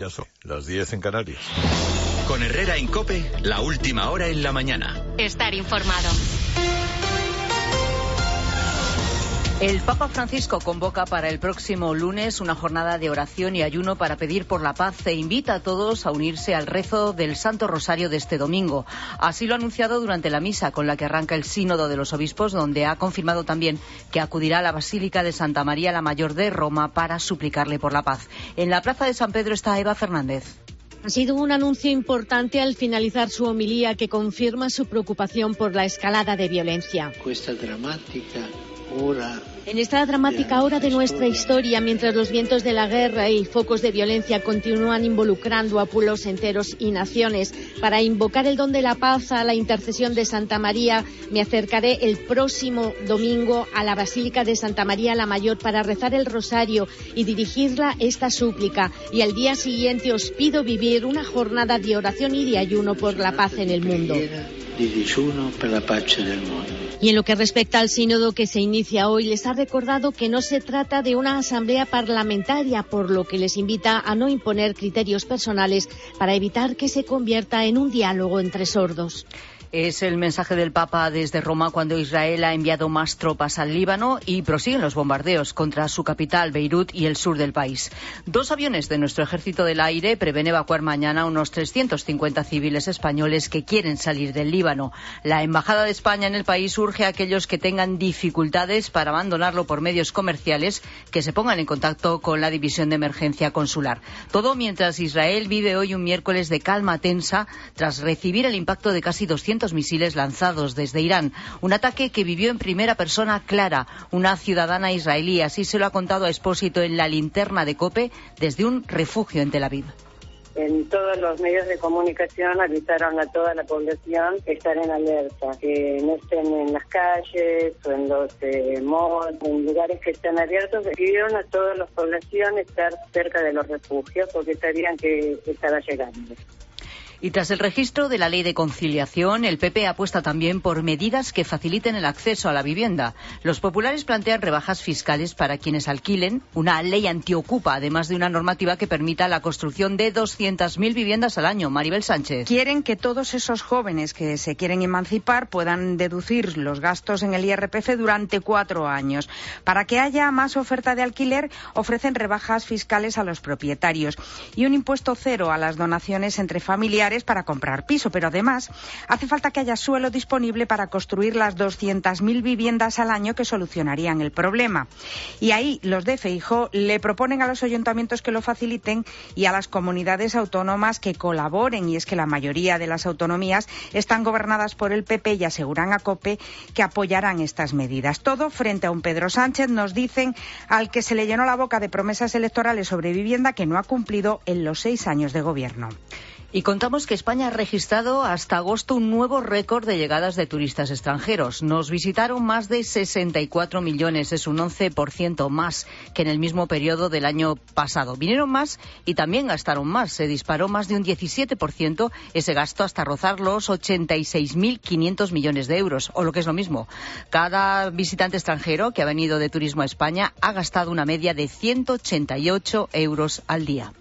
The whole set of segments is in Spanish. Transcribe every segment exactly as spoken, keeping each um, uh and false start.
Ya son las diez en Canarias. Con Herrera en COPE, la última hora en la mañana. Estar informado. El Papa Francisco convoca para el próximo lunes una jornada de oración y ayuno para pedir por la paz e invita a todos a unirse al rezo del Santo Rosario de este domingo. Así lo ha anunciado durante la misa con la que arranca el Sínodo de los Obispos, donde ha confirmado también que acudirá a la Basílica de Santa María la Mayor de Roma para suplicarle por la paz. En la Plaza de San Pedro está Eva Fernández. Ha sido un anuncio importante al finalizar su homilía que confirma su preocupación por la escalada de violencia. Esta dramática hora En esta dramática hora de nuestra historia, mientras los vientos de la guerra y focos de violencia continúan involucrando a pueblos enteros y naciones, para invocar el don de la paz a la intercesión de Santa María, me acercaré el próximo domingo a la Basílica de Santa María la Mayor para rezar el rosario y dirigirla esta súplica. Y al día siguiente os pido vivir una jornada de oración y de ayuno por la paz en el mundo. Y en lo que respecta al sínodo que se inicia hoy, les ha recordado que no se trata de una asamblea parlamentaria, por lo que les invita a no imponer criterios personales para evitar que se convierta en un diálogo entre sordos. Es el mensaje del Papa desde Roma cuando Israel ha enviado más tropas al Líbano y prosiguen los bombardeos contra su capital, Beirut, y el sur del país. Dos aviones de nuestro Ejército del Aire prevén evacuar mañana unos trescientos cincuenta civiles españoles que quieren salir del Líbano. La Embajada de España en el país urge a aquellos que tengan dificultades para abandonarlo por medios comerciales que se pongan en contacto con la División de Emergencia Consular. Todo mientras Israel vive hoy un miércoles de calma tensa tras recibir el impacto de casi doscientos misiles lanzados desde Irán. Un ataque que vivió en primera persona Clara, una ciudadana israelí. Así se lo ha contado a Expósito en la linterna de COPE desde un refugio en Tel Aviv. En todos los medios de comunicación avisaron a toda la población que estar en alerta, que no estén en las calles o en los eh, malls, en lugares que estén abiertos. Pidieron a toda la población estar cerca de los refugios porque sabían que estaba llegando. Y tras el registro de la ley de conciliación, el P P apuesta también por medidas que faciliten el acceso a la vivienda. Los populares plantean rebajas fiscales para quienes alquilen, una ley antiocupa, además de una normativa que permita la construcción de doscientas mil viviendas al año. Maribel Sánchez. Quieren que todos esos jóvenes que se quieren emancipar puedan deducir los gastos en el I R P F durante cuatro años. Para que haya más oferta de alquiler, ofrecen rebajas fiscales a los propietarios y un impuesto cero a las donaciones entre familiares para comprar piso, pero además hace falta que haya suelo disponible para construir las doscientas mil viviendas al año que solucionarían el problema. Y ahí los de Feijóo le proponen a los ayuntamientos que lo faciliten y a las comunidades autónomas que colaboren, y es que la mayoría de las autonomías están gobernadas por el P P y aseguran a COPE que apoyarán estas medidas. Todo frente a un Pedro Sánchez, nos dicen, al que se le llenó la boca de promesas electorales sobre vivienda que no ha cumplido en los seis años de gobierno. Y contamos que España ha registrado hasta agosto un nuevo récord de llegadas de turistas extranjeros. Nos visitaron más de sesenta y cuatro millones, es un once por ciento más que en el mismo periodo del año pasado. Vinieron más y también gastaron más. Se disparó más de un diecisiete por ciento ese gasto hasta rozar los ochenta y seis mil quinientos millones de euros, o lo que es lo mismo. Cada visitante extranjero que ha venido de turismo a España ha gastado una media de ciento ochenta y ocho euros al día.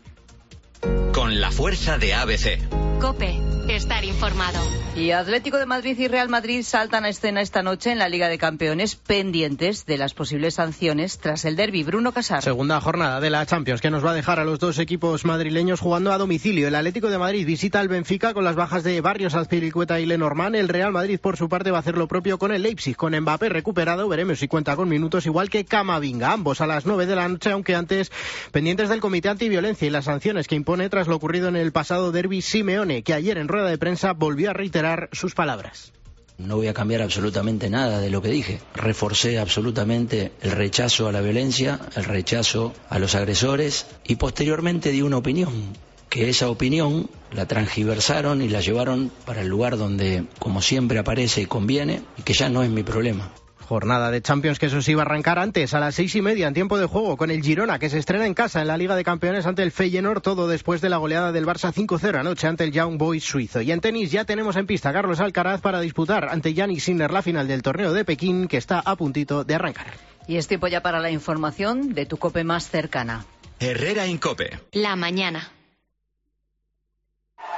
Con la fuerza de A B C. COPE, estar informado. Y Atlético de Madrid y Real Madrid saltan a escena esta noche en la Liga de Campeones, pendientes de las posibles sanciones tras el derbi. Bruno Casar. Segunda jornada de la Champions, que nos va a dejar a los dos equipos madrileños jugando a domicilio. El Atlético de Madrid visita al Benfica con las bajas de Barrios, Azpilicueta y Lenormand. El Real Madrid, por su parte, va a hacer lo propio con el Leipzig. Con Mbappé recuperado, veremos si cuenta con minutos, igual que Camavinga. Ambos a las nueve de la noche, aunque antes pendientes del Comité Antiviolencia y las sanciones que impone tras lo ocurrido en el pasado derbi Simeone, que ayer en rueda de prensa volvió a reiterar sus palabras. No voy a cambiar absolutamente nada de lo que dije. Reforcé absolutamente el rechazo a la violencia, el rechazo a los agresores y posteriormente di una opinión, que esa opinión la transgiversaron y la llevaron para el lugar donde, como siempre, aparece y conviene, y que ya no es mi problema. Jornada de Champions que eso sí va a arrancar antes, a las seis y media, en tiempo de juego, con el Girona, que se estrena en casa en la Liga de Campeones ante el Feyenoord, todo después de la goleada del Barça cinco cero anoche ante el Young Boys suizo. Y en tenis ya tenemos en pista a Carlos Alcaraz para disputar ante Jannik Sinner la final del torneo de Pekín, que está a puntito de arrancar. Y es tiempo ya para la información de tu COPE más cercana. Herrera en COPE. La mañana.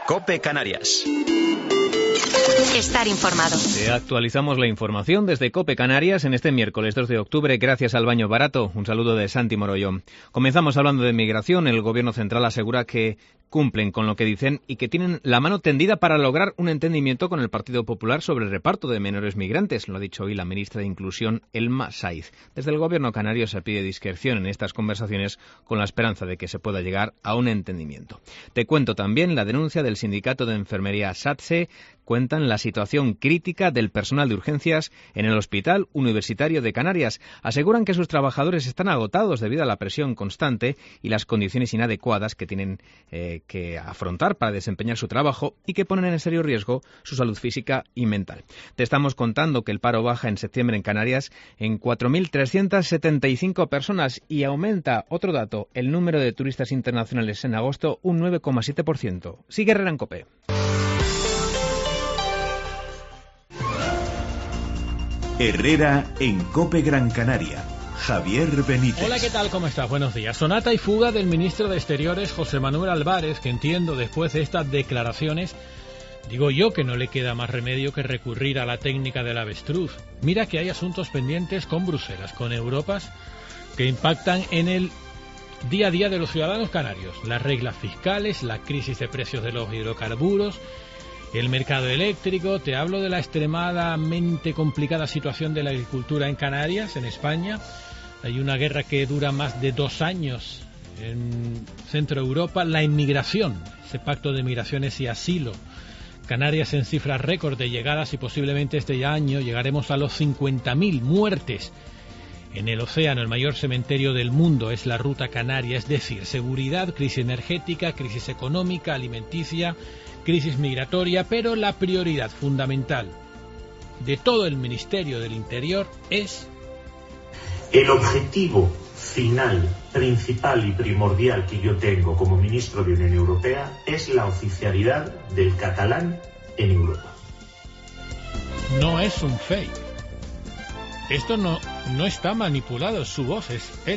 COPE Canarias. Estar informado. Te actualizamos la información desde COPE Canarias en este miércoles dos de octubre gracias al baño barato. Un saludo de Santi Morollo. Comenzamos hablando de migración. El Gobierno central asegura que cumplen con lo que dicen y que tienen la mano tendida para lograr un entendimiento con el Partido Popular sobre el reparto de menores migrantes. Lo ha dicho hoy la ministra de Inclusión, Elma Saiz. Desde el Gobierno canario se pide discreción en estas conversaciones con la esperanza de que se pueda llegar a un entendimiento. Te cuento también la denuncia del sindicato de enfermería SATSE. Cuentan la situación crítica del personal de urgencias en el Hospital Universitario de Canarias. Aseguran que sus trabajadores están agotados debido a la presión constante y las condiciones inadecuadas que tienen eh, que afrontar para desempeñar su trabajo y que ponen en serio riesgo su salud física y mental. Te estamos contando que el paro baja en septiembre en Canarias en cuatro mil trescientas setenta y cinco personas y aumenta, otro dato, el número de turistas internacionales en agosto un nueve coma siete por ciento. Sigue Herrera en COPE. Herrera en COPE Gran Canaria. Javier Benítez. Hola, ¿qué tal? ¿Cómo estás? Buenos días. Sonata y fuga del ministro de Exteriores, José Manuel Álvarez, que entiendo después de estas declaraciones, digo yo que no le queda más remedio que recurrir a la técnica del avestruz. Mira que hay asuntos pendientes con Bruselas, con Europas, que impactan en el día a día de los ciudadanos canarios. Las reglas fiscales, la crisis de precios de los hidrocarburos, el mercado eléctrico. Te hablo de la extremadamente complicada situación de la agricultura en Canarias, en España. Hay una guerra que dura más de dos años en Centro Europa. La inmigración, ese pacto de migraciones y asilo. Canarias en cifras récord de llegadas y posiblemente este año llegaremos a los cincuenta mil muertes. En el océano, el mayor cementerio del mundo es la ruta canaria, es decir, seguridad, crisis energética, crisis económica, alimenticia, crisis migratoria, pero la prioridad fundamental de todo el Ministerio del Interior es... El objetivo final, principal y primordial que yo tengo como ministro de Unión Europea es la oficialidad del catalán en Europa. No es un fake. Esto no, no está manipulado, su voz es él.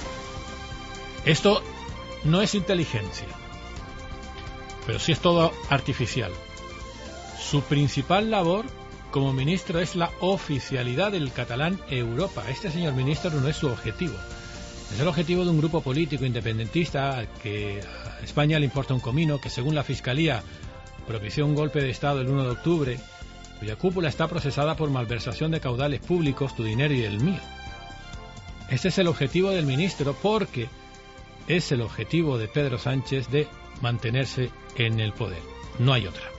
Esto no es inteligencia, pero sí es todo artificial. Su principal labor como ministro es la oficialidad del catalán en Europa. Este señor ministro no es su objetivo. Es el objetivo de un grupo político independentista que a España le importa un comino, que según la Fiscalía propició un golpe de Estado el uno de octubre, cuya cúpula está procesada por malversación de caudales públicos, tu dinero y el mío. Este es el objetivo del ministro porque es el objetivo de Pedro Sánchez de mantenerse en el poder. No hay otra.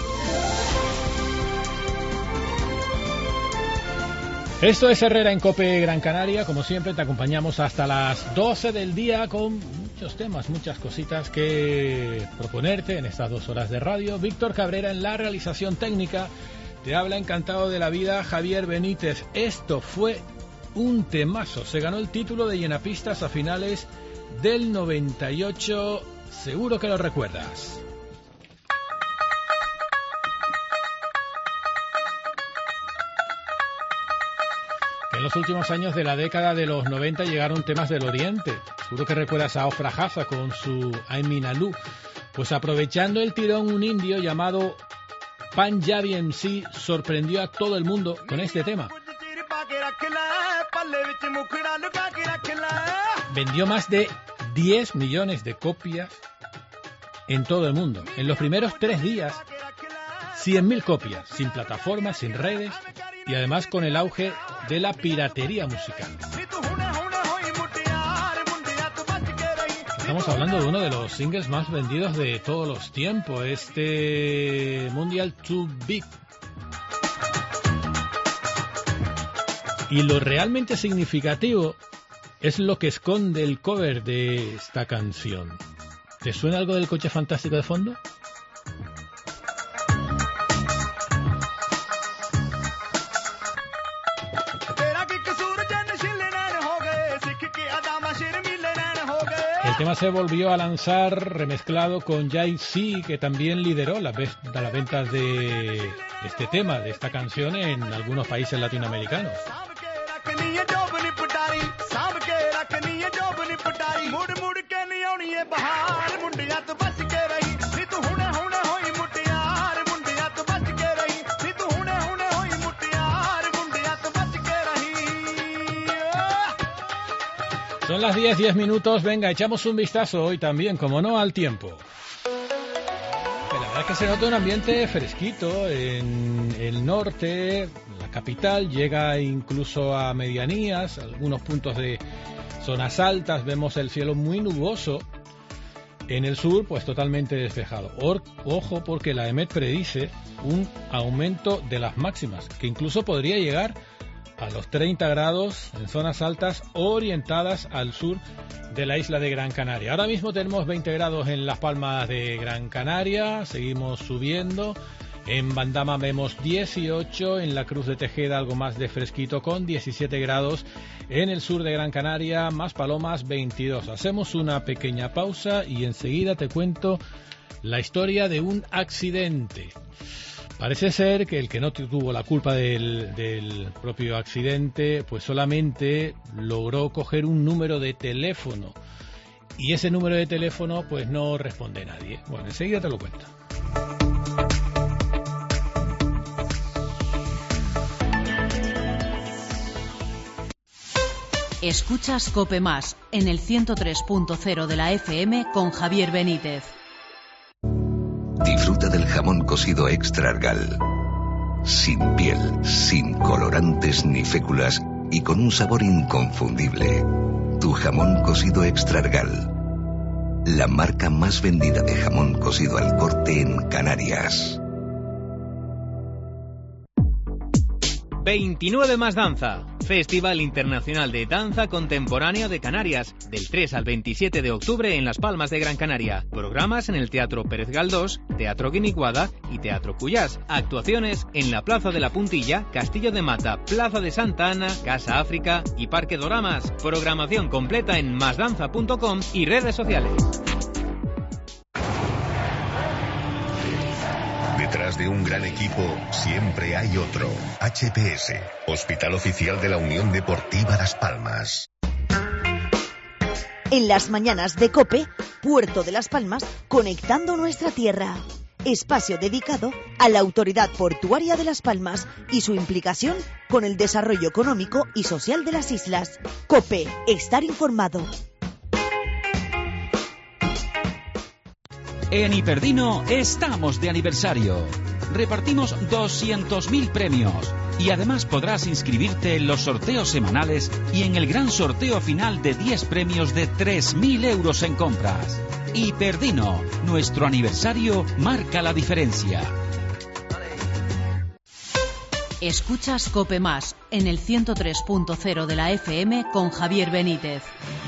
Esto es Herrera en COPE Gran Canaria. Como siempre, te acompañamos hasta las doce del día con muchos temas, muchas cositas que proponerte en estas dos horas de radio. Víctor Cabrera en la realización técnica. Te habla encantado de la vida Javier Benítez. Esto fue un temazo. Se ganó el título de llenapistas a finales del noventa y ocho. Seguro que lo recuerdas. En los últimos años de la década de los noventa llegaron temas del Oriente. Seguro que recuerdas a Ofra Jaffa con su Aiminalu. Pues aprovechando el tirón, un indio llamado Panjabi M C sorprendió a todo el mundo con este tema. Vendió más de diez millones de copias en todo el mundo. En los primeros tres días, cien mil copias, sin plataformas, sin redes y además con el auge de la piratería musical. Estamos hablando de uno de los singles más vendidos de todos los tiempos, este Mundial Too Big. Y lo realmente significativo es lo que esconde el cover de esta canción. ¿Te suena algo del Coche Fantástico de fondo? El tema se volvió a lanzar remezclado con Jay-Z, que también lideró las la ventas de este tema, de esta canción, en algunos países latinoamericanos. Son las diez, diez minutos. Venga, echamos un vistazo hoy también, como no, al tiempo. La verdad es que se nota un ambiente fresquito en el norte, la capital, llega incluso a medianías, algunos puntos de zonas altas, vemos el cielo muy nuboso. En el sur, pues totalmente despejado. Or, ojo, porque la EMET predice un aumento de las máximas, que incluso podría llegar a los treinta grados en zonas altas orientadas al sur de la isla de Gran Canaria. Ahora mismo tenemos veinte grados en Las Palmas de Gran Canaria, seguimos subiendo. En Bandama vemos dieciocho, en la Cruz de Tejeda algo más de fresquito con diecisiete grados, en el sur de Gran Canaria, Maspalomas veintidós. Hacemos una pequeña pausa y enseguida te cuento la historia de un accidente. Parece ser que el que no tuvo la culpa del, del propio accidente, pues solamente logró coger un número de teléfono y ese número de teléfono pues no responde nadie. Bueno, enseguida te lo cuento. Escuchas COPE Más en el ciento tres punto cero de la F M con Javier Benítez. Disfruta del jamón cocido Extra Argal. Sin piel, sin colorantes ni féculas y con un sabor inconfundible. Tu jamón cocido Extra Argal. La marca más vendida de jamón cocido al corte en Canarias. veintinueve más danza. Festival Internacional de Danza Contemporánea de Canarias, del tres al veintisiete de octubre en Las Palmas de Gran Canaria. Programas en el Teatro Pérez Galdós, Teatro Guiniguada y Teatro Cuyás. Actuaciones en la Plaza de la Puntilla, Castillo de Mata, Plaza de Santa Ana, Casa África y Parque Doramas. Programación completa en más danza punto com y redes sociales. Detrás de un gran equipo siempre hay otro. H P S, Hospital Oficial de la Unión Deportiva Las Palmas. En las mañanas de COPE, Puerto de Las Palmas, conectando nuestra tierra. Espacio dedicado a la Autoridad Portuaria de Las Palmas y su implicación con el desarrollo económico y social de las islas. COPE, estar informado. En Hiperdino estamos de aniversario. Repartimos doscientos mil premios y además podrás inscribirte en los sorteos semanales y en el gran sorteo final de diez premios de tres mil euros en compras. Hiperdino, nuestro aniversario marca la diferencia. Escuchas COPE Más en el ciento tres punto cero de la F M con Javier Benítez.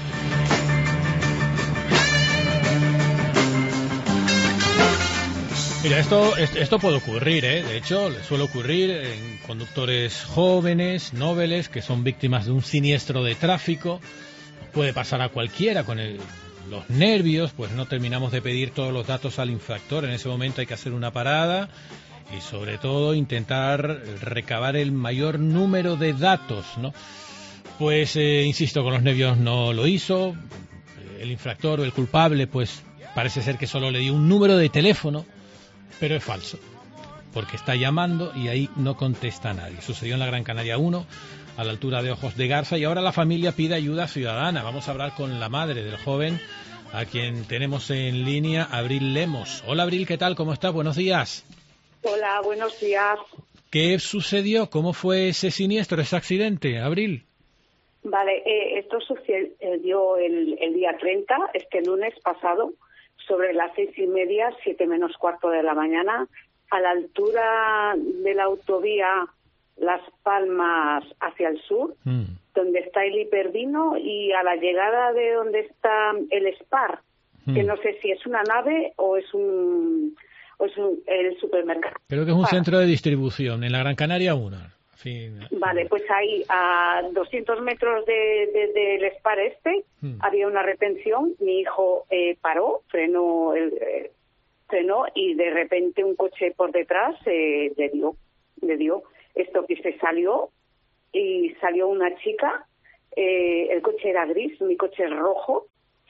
Mira, esto, esto puede ocurrir, ¿eh? De hecho, le suele ocurrir en conductores jóvenes, nobles, que son víctimas de un siniestro de tráfico. Puede pasar a cualquiera con el, los nervios, pues no terminamos de pedir todos los datos al infractor. En ese momento hay que hacer una parada y sobre todo intentar recabar el mayor número de datos, ¿no? Pues, eh, insisto, con los nervios no lo hizo. El infractor o el culpable, pues parece ser que solo le dio un número de teléfono, pero es falso, porque está llamando y ahí no contesta nadie. Sucedió en la Gran Canaria uno, a la altura de Ojos de Garza, y ahora la familia pide ayuda ciudadana. Vamos a hablar con la madre del joven, a quien tenemos en línea, Abril Lemos. Hola Abril, ¿qué tal? ¿Cómo estás? Buenos días. Hola, buenos días. ¿Qué sucedió? ¿Cómo fue ese siniestro, ese accidente, Abril? Vale, eh, esto sucedió el, el día treinta, este lunes pasado, sobre las seis y media, siete menos cuarto de la mañana, a la altura de la autovía Las Palmas hacia el sur, mm. donde está el Hiperdino, y a la llegada de donde está el Spar, mm. que no sé si es una nave o es un, o es un el supermercado. Creo que es un Spar. Centro de distribución, en la Gran Canaria uno. Fin. Vale, pues ahí a doscientos metros del de, de, de Spar este hmm. había una retención. Mi hijo eh, paró, frenó, el, eh, frenó y de repente un coche por detrás eh, le dio, le dio. Esto que se salió y salió una chica. Eh, el coche era gris, mi coche es rojo,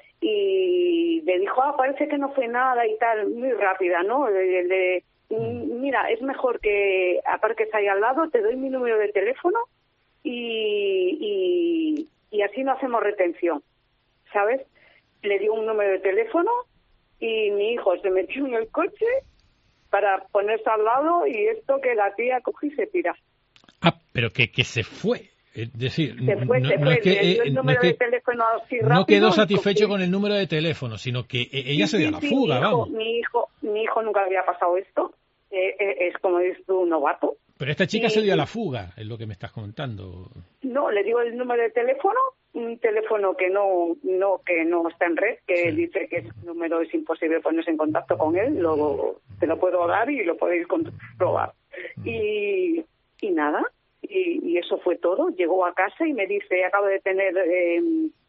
y le dijo, ah, parece que no fue nada y tal, muy rápida, ¿no? Le, le, mira, es mejor que aparques ahí al lado, te doy mi número de teléfono y, y, y así no hacemos retención. ¿sabes? Le dio un número de teléfono y mi hijo se metió en el coche para ponerse al lado y esto que la tía cogió y se tira. Ah, pero que, que se fue. Es decir, se fue, no, se no fue, es que, le dio eh, el no número es que, de teléfono así rápido. no quedó satisfecho cogió... con el número de teléfono, sino que ella sí, se dio sí, a la sí, fuga, mi hijo, vamos. Mi hijo, mi hijo nunca había pasado esto. Eh, eh, es como dices tú, un novato. Pero esta chica y, se dio a la fuga, es lo que me estás comentando. No, le dio el número de teléfono, un teléfono que no no que no está en red, que sí. Dice que ese número es imposible ponerse en contacto con él, luego te lo puedo dar y lo podéis comprobar. Y, y nada, y, y eso fue todo. Llegó a casa y me dice, acabo de tener eh,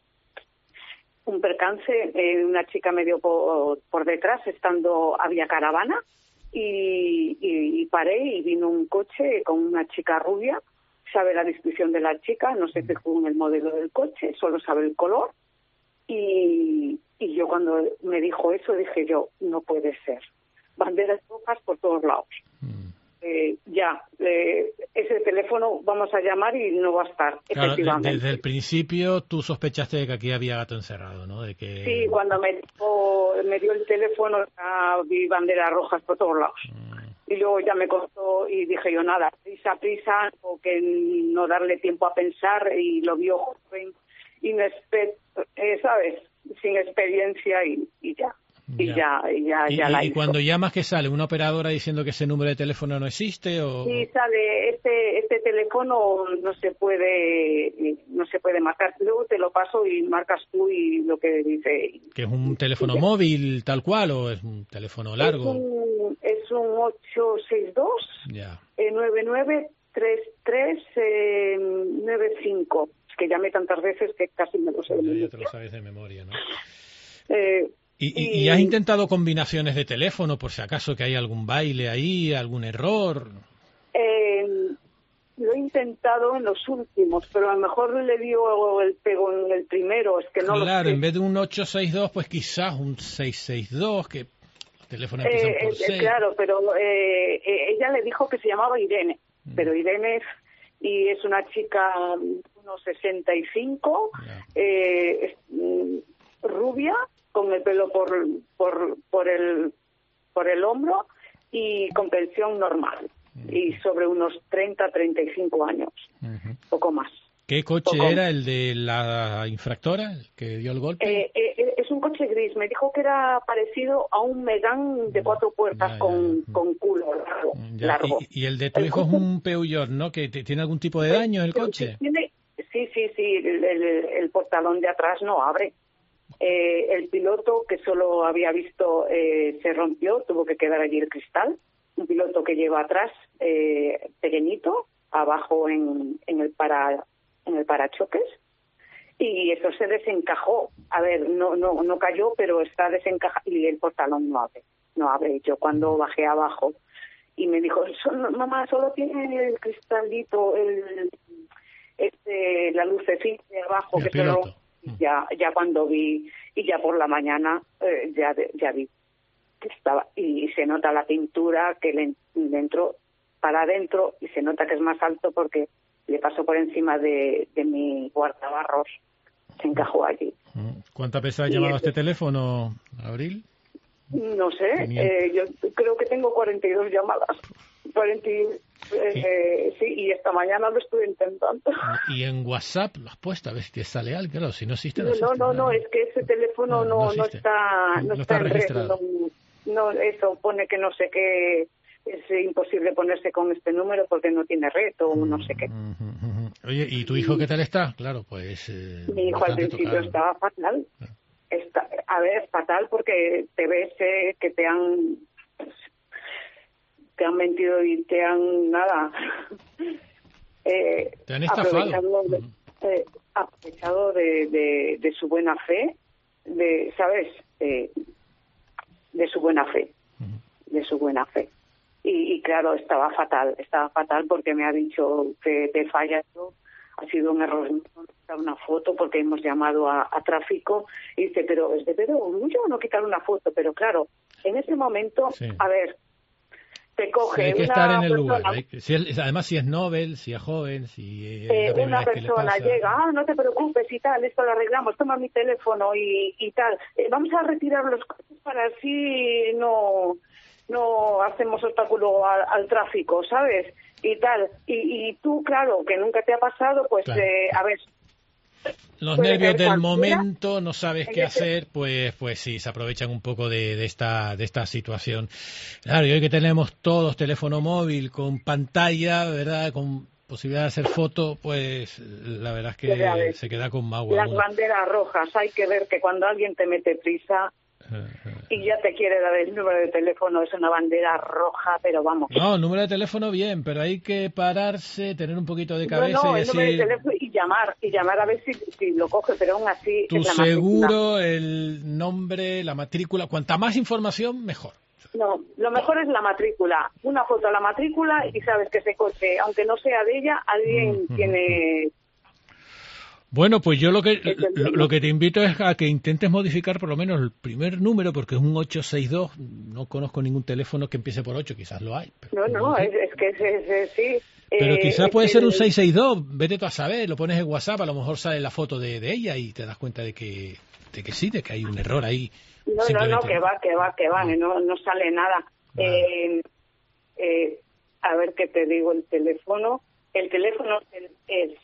un percance, eh, una chica me dio por, por detrás, estando, había caravana, y, y, y paré y vino un coche con una chica rubia, sabe la descripción de la chica, no se fijó en el modelo del coche, solo sabe el color, y, y yo cuando me dijo eso dije yo, no puede ser, banderas rojas por todos lados. Mm. Eh, ya, eh, ese teléfono vamos a llamar y no va a estar, claro, efectivamente. Desde el principio tú sospechaste de que aquí había gato encerrado, ¿no? De que... Sí, cuando me dio, me dio el teléfono ah, vi banderas rojas por todos lados. Mm. Y luego ya me costó y dije yo, nada, prisa, prisa, o que no darle tiempo a pensar, y lo vio joven, inesper eh, ¿sabes? Sin experiencia y, y ya. Y ya, ya, y ya, ¿Y, ya la y hizo. cuando llamas, ¿qué sale? ¿Una operadora diciendo que ese número de teléfono no existe? O... Sí, sale, este este teléfono no se puede no se puede marcar. Luego te lo paso y marcas tú y lo que dice. ¿Que es un teléfono móvil tal cual o es un teléfono largo? Es un, es un ocho seis dos ya. eh, nueve nueve tres tres eh, nueve cinco. Es que llamé tantas veces que casi me lo sé de memoria. Ya te lo sabes de memoria, ¿no? eh, ¿Y, y, ¿Y has intentado combinaciones de teléfono por si acaso que hay algún baile ahí, algún error? Eh, lo he intentado en los últimos, pero a lo mejor le dio el pego en el primero, es que no claro, lo sé. En vez de un ocho seis dos, pues quizás un seis seis dos, que el teléfono empieza eh, por eh, seis. Claro, pero eh, eh, ella le dijo que se llamaba Irene, mm. pero Irene es, y es una chica unos sesenta y cinco, yeah. eh, es, mm, rubia, con el pelo por por por el por el hombro y con pensión normal, uh-huh. y sobre unos treinta, treinta y cinco años, uh-huh. poco más. ¿Qué coche poco. era el de la infractora, el que dio el golpe? Eh, eh, es un coche gris, me dijo que era parecido a un Megane de cuatro puertas ya, ya, con, ya. con culo largo. largo. ¿Y, y el de tu el hijo coche... es un Peugeot, ¿no? ¿Que tiene algún tipo de daño el coche? Tiene, sí, sí, sí, el, el, el portalón de atrás no abre. Eh, el piloto, que solo había visto, eh, se rompió, tuvo que quedar allí el cristal. Un piloto que lleva atrás, eh, pequeñito, abajo en, en el para en el parachoques, y eso se desencajó. A ver, no no no cayó, pero está desencajado y el portalón no abre. No abre. Yo cuando bajé abajo y me dijo, mamá, solo tiene el cristalito, el este la lucecita de abajo, el que piloto. solo... Ya ya cuando vi, y ya por la mañana eh, ya ya vi que estaba, y se nota la pintura que le, le entró para adentro, y se nota que es más alto porque le pasó por encima de, de mi guardabarros, se encajó allí. ¿Cuántas veces has llamado a este teléfono, Abril? No sé, eh, yo creo que tengo cuarenta y dos llamadas. cuarenta, eh, eh, sí, y esta mañana lo estuve intentando. ¿Y en WhatsApp lo has puesto? A ver si te sale algo. Claro, si no existe, no No, existe, no, no, no, es que ese teléfono no, no, no está, no, no está, está en registrado. red. No, no, eso pone que no sé qué, es imposible ponerse con este número porque no tiene red o no sé qué. Uh-huh, uh-huh. Oye, ¿y tu hijo qué tal está? Claro, pues... Eh, Mi hijo al principio tocado. Estaba fatal. Uh-huh. Está, a ver, fatal porque te ves eh, que te han te han mentido y te han nada eh, te han estafado aprovechado, de, eh, aprovechado de, de, de su buena fe, de sabes eh, de su buena fe uh-huh. de su buena fe y, y claro, estaba fatal estaba fatal porque me ha dicho que te fallas, ha sido un error una foto porque hemos llamado a, a tráfico, y dice, pero es de pedo orgullo no quitar una foto, pero claro, en ese momento, sí. a ver, te coge hay que una estar en el persona, lugar. Hay que, si es, además, si es Nobel, si es joven, si es eh, la primera una vez que le persona pasa. llega, ah, no te preocupes y tal, esto lo arreglamos, toma mi teléfono y, y tal. Eh, vamos a retirar los coches para así no, no hacemos obstáculo al, al tráfico, ¿sabes? Y tal. Y, y tú, claro, que nunca te ha pasado, pues, Claro. eh, a ver... Los puede nervios ser del cualquiera. momento, no sabes En qué ese- hacer, pues pues sí, se aprovechan un poco de, de esta de esta situación. Claro, y hoy que tenemos todos teléfono móvil con pantalla, ¿verdad? Con posibilidad de hacer foto, pues la verdad es Que ya que ves. se queda con agua. Las uno. banderas rojas, hay que ver que cuando alguien te mete prisa y ya te quiere dar el número de teléfono, es una bandera roja, pero vamos. No, número de teléfono bien, pero hay que pararse, tener un poquito de No, cabeza no, y el número de decir teléfono y llamar, y llamar a ver si, si lo coge, pero aún así tu es la matrícula. seguro, el nombre, la matrícula. Cuanta más información, mejor. No, lo mejor es la matrícula. Una foto a la matrícula y sabes que ese coche, aunque no sea de ella, alguien Mm, tiene... Bueno, pues yo lo que lo, lo que te invito es a que intentes modificar por lo menos el primer número, porque es un ocho seis dos. No conozco ningún teléfono que empiece por ocho, quizás lo hay. Pero, No, no, es, es que es, es- es- sí. pero eh, quizás es puede ser el- un seis seis dos. Vete tú a saber, lo pones en WhatsApp, a lo mejor sale la foto de, de ella y te das cuenta de que, de que sí, de que hay un error ahí. No, no, no, Simplemente- que va, que va, que va, no, no sale nada. Eh, eh, a ver qué te digo, el teléfono. El teléfono es, es,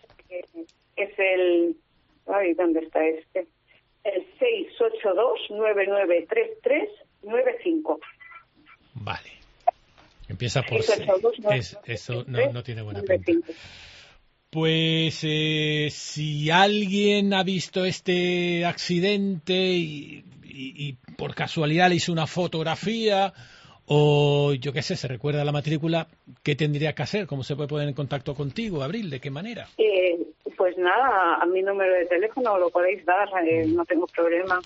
es el... Ay, ¿dónde está este? El seis ocho dos nueve nueve tres tres nueve cinco. Vale. Empieza por seis ocho dos nueve es, eso no, no tiene buena nueve pinta. cinco. Pues eh, si alguien ha visto este accidente y, y- y por casualidad le hizo una fotografía o yo qué sé, se recuerda la matrícula, ¿qué tendría que hacer? ¿Cómo se puede poner en contacto contigo, Abril? ¿De qué manera? Eh, pues nada, a mi número de teléfono lo podéis dar, eh, no tengo problema.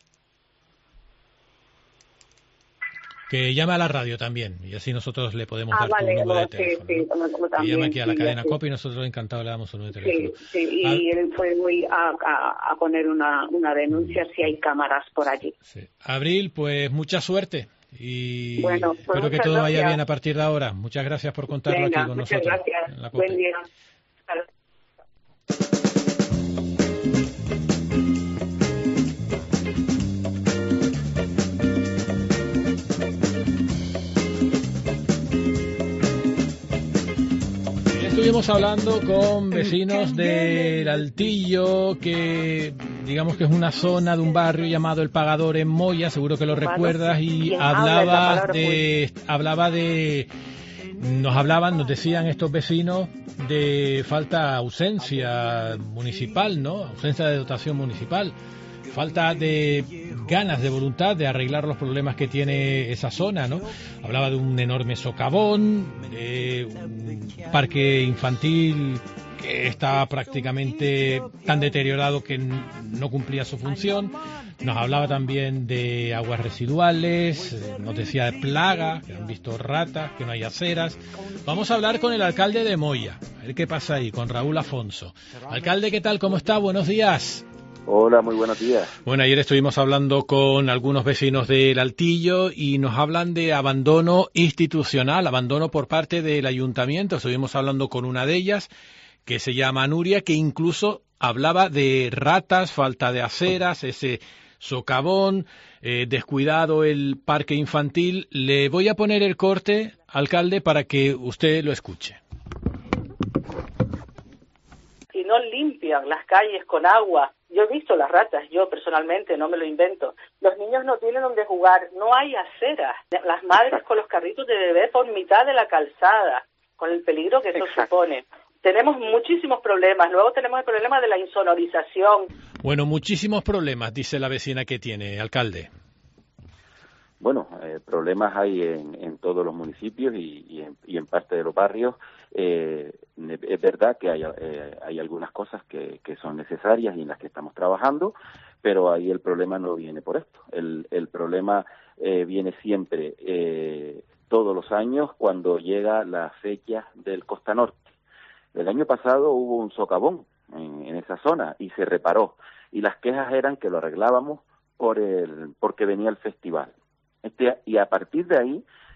Que llame a la radio también y así nosotros le podemos Ah, dar tu vale, número de sí, teléfono. sí, como- como Que también, llame aquí a la sí, cadena sí. COPE y nosotros encantados le damos su número de teléfono. Sí, sí, y él fue muy a, a, a poner una, una denuncia si hay cámaras por allí. Abril, pues mucha suerte y Bueno, pues espero que muchas todo vaya gracias. bien a partir de ahora. Muchas gracias por contarlo Venga, aquí con muchas nosotros. gracias. en la COPE. Buen día. Hasta luego. Estuvimos hablando con vecinos del Altillo, que digamos que es una zona de un barrio llamado El Pagador en Moya, seguro que lo recuerdas, y ¿Quién habla? Esa hablaba palabra, de, hablaba de, nos hablaban, nos decían estos vecinos de falta ausencia municipal, ¿no? Ausencia de dotación municipal, falta de ganas, de voluntad de arreglar los problemas que tiene esa zona, ¿no? Hablaba de un enorme socavón, de un parque infantil que está prácticamente tan deteriorado que n- no cumplía su función. Nos hablaba también de aguas residuales, eh, nos decía de plaga, que han visto ratas, que no hay aceras. Vamos a hablar con el alcalde de Moya, a ver qué pasa ahí, con Raúl Afonso. Alcalde, ¿qué tal? ¿Cómo está? Buenos días. Hola, muy buenos días. Bueno, ayer estuvimos hablando con algunos vecinos del Altillo y nos hablan de abandono institucional, abandono por parte del ayuntamiento. Estuvimos hablando con una de ellas, que se llama Nuria, que incluso hablaba de ratas, falta de aceras, ese socavón, eh, descuidado el parque infantil. Le voy a poner el corte, alcalde, para que usted lo escuche. Y no limpian las calles con agua. Yo he visto las ratas, yo personalmente, no me lo invento. Los niños no tienen donde jugar, no hay aceras. Las madres con los carritos de bebé por mitad de la calzada, con el peligro que eso supone. Tenemos muchísimos problemas. Luego tenemos el problema de la insonorización. Bueno, muchísimos problemas, dice la vecina que tiene, alcalde. Bueno, eh, problemas hay en, en todos los municipios y, y, en, y en parte de los barrios. Eh, es verdad que hay, eh, hay algunas cosas que, que son necesarias y en las que estamos trabajando, pero ahí el problema no viene por esto. El, el problema eh, viene siempre, eh, todos los años, cuando llega la fecha del Costa Norte. El año pasado hubo un socavón en, en esa zona y se reparó. Y las quejas eran que lo arreglábamos por el, porque venía el festival. Este, y a partir de ahí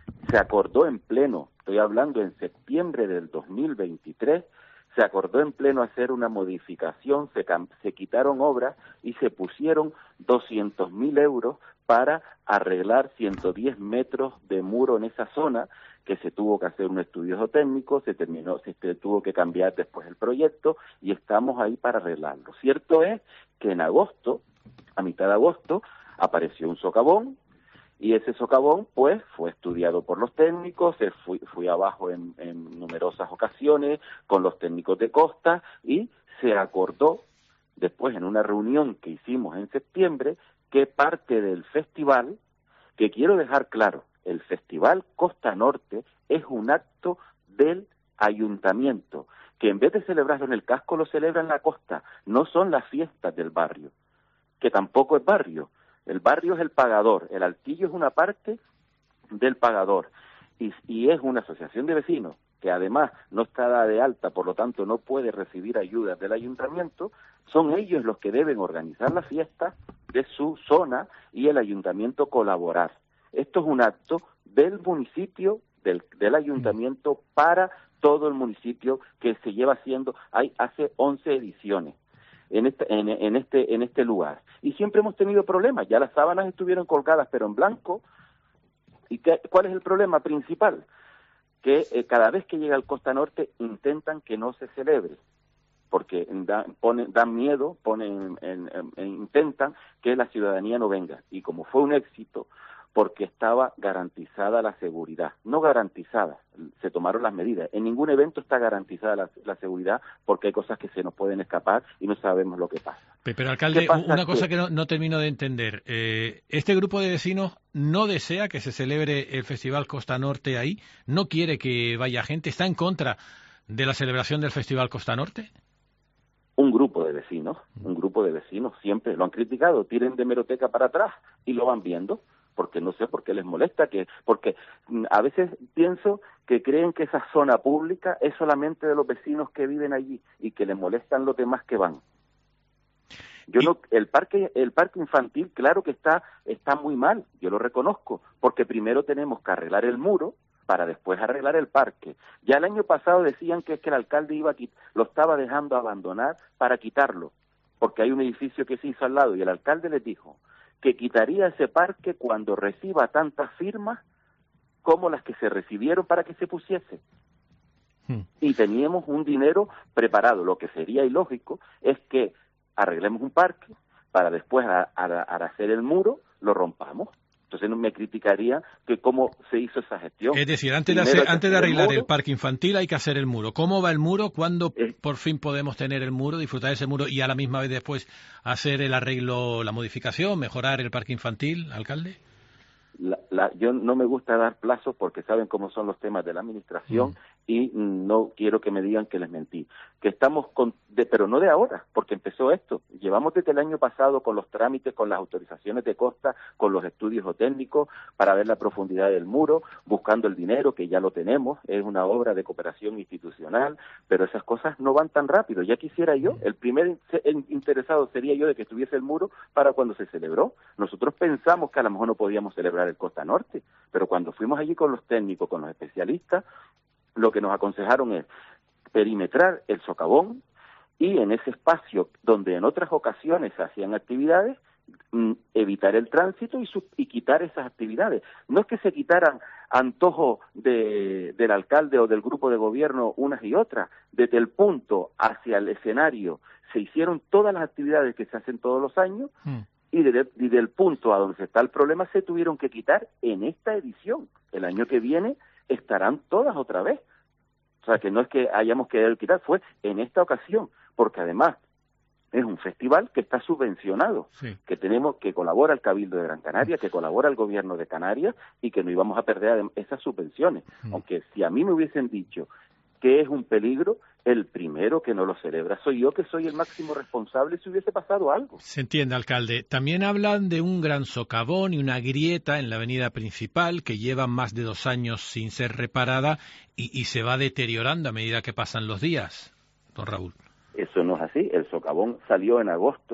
se acordó en pleno, estoy hablando en septiembre del dos mil veintitrés, se acordó en pleno hacer una modificación, se, se quitaron obras y se pusieron doscientos mil euros para arreglar ciento diez metros de muro en esa zona, que se tuvo que hacer un estudio geotécnico, se terminó, se, se tuvo que cambiar después el proyecto y estamos ahí para arreglarlo. Cierto es que en agosto, a mitad de agosto, apareció un socavón, y ese socavón, pues, fue estudiado por los técnicos, se fui, fui abajo en, en numerosas ocasiones con los técnicos de costa y se acordó, después en una reunión que hicimos en septiembre, que parte del festival, que quiero dejar claro, el Festival Costa Norte es un acto del ayuntamiento, que en vez de celebrarlo en el casco, lo celebra en la costa, no son las fiestas del barrio, que tampoco es barrio. El barrio es el pagador, el altillo es una parte del pagador y, y es una asociación de vecinos que además no está dada de alta, por lo tanto no puede recibir ayudas del ayuntamiento. Son ellos los que deben organizar la fiesta de su zona y el ayuntamiento colaborar. Esto es un acto del municipio, del, del ayuntamiento para todo el municipio, que se lleva haciendo, hay hace once ediciones. En este, en, en este en este lugar. Y siempre hemos tenido problemas, ya las sábanas estuvieron colgadas pero en blanco. ¿Y qué, cuál es el problema principal? Que eh, cada vez que llega al Costa Norte intentan que no se celebre, porque da, ponen, dan miedo, ponen, en, en, en, intentan que la ciudadanía no venga. Y como fue un éxito, porque estaba garantizada la seguridad, no garantizada, se tomaron las medidas. En ningún evento está garantizada la, la seguridad, porque hay cosas que se nos pueden escapar y no sabemos lo que pasa. Pero, alcalde, una cosa que no, no termino de entender. Eh, ¿Este grupo de vecinos no desea que se celebre el Festival Costa Norte ahí? ¿No quiere que vaya gente? ¿Está en contra de la celebración del Festival Costa Norte? Un grupo de vecinos, un grupo de vecinos siempre lo han criticado, tiren de hemeroteca para atrás y lo van viendo. Porque no sé por qué les molesta, que porque a veces pienso que creen que esa zona pública es solamente de los vecinos que viven allí y que les molestan los demás que van. Yo no, el parque el parque infantil, claro que está está muy mal, yo lo reconozco, porque primero tenemos que arreglar el muro para después arreglar el parque. Ya el año pasado decían que es que el alcalde iba a quit- lo estaba dejando abandonar para quitarlo, porque hay un edificio que se hizo al lado y el alcalde les dijo que quitaría ese parque cuando reciba tantas firmas como las que se recibieron para que se pusiese. Hmm. Y teníamos un dinero preparado. Lo que sería ilógico es que arreglemos un parque para después, al hacer el muro, lo rompamos. Entonces me criticaría que cómo se hizo esa gestión. Es decir, antes de, hacer, antes de arreglar el, el parque infantil hay que hacer el muro. ¿Cómo va el muro? ¿Cuándo eh, por fin podemos tener el muro, disfrutar de ese muro y a la misma vez después hacer el arreglo, la modificación, mejorar el parque infantil, alcalde? La, la, yo no me gusta dar plazos porque saben cómo son los temas de la administración mm. y no quiero que me digan que les mentí. Que estamos con, de, pero no de ahora, porque empezó esto. Llevamos desde el año pasado con los trámites, con las autorizaciones de costa, con los estudios geotécnicos para ver la profundidad del muro, buscando el dinero, que ya lo tenemos, es una obra de cooperación institucional, pero esas cosas no van tan rápido. Ya quisiera yo, el primer interesado sería yo de que estuviese el muro para cuando se celebró. Nosotros pensamos que a lo mejor no podíamos celebrar el Costa Norte, pero cuando fuimos allí con los técnicos, con los especialistas, lo que nos aconsejaron es perimetrar el socavón y en ese espacio donde en otras ocasiones se hacían actividades, mm, evitar el tránsito y, su, y quitar esas actividades. No es que se quitaran antojo de, del alcalde o del grupo de gobierno unas y otras, desde el punto hacia el escenario se hicieron todas las actividades que se hacen todos los años, mm. Y, de, y del punto a donde está el problema se tuvieron que quitar en esta edición. El año que viene estarán todas otra vez. O sea, que no es que hayamos querido quitar, fue en esta ocasión, porque además es un festival que está subvencionado, sí. que tenemos que colabora el Cabildo de Gran Canaria, que colabora el Gobierno de Canarias y que no íbamos a perder esas subvenciones. Mm. Aunque si a mí me hubiesen dicho que es un peligro, el primero que no lo celebra soy yo, que soy el máximo responsable si hubiese pasado algo. Se entiende, alcalde. También hablan de un gran socavón y una grieta en la avenida principal que lleva más de dos años sin ser reparada y, y se va deteriorando a medida que pasan los días, don Raúl. Eso no es así. El socavón salió en agosto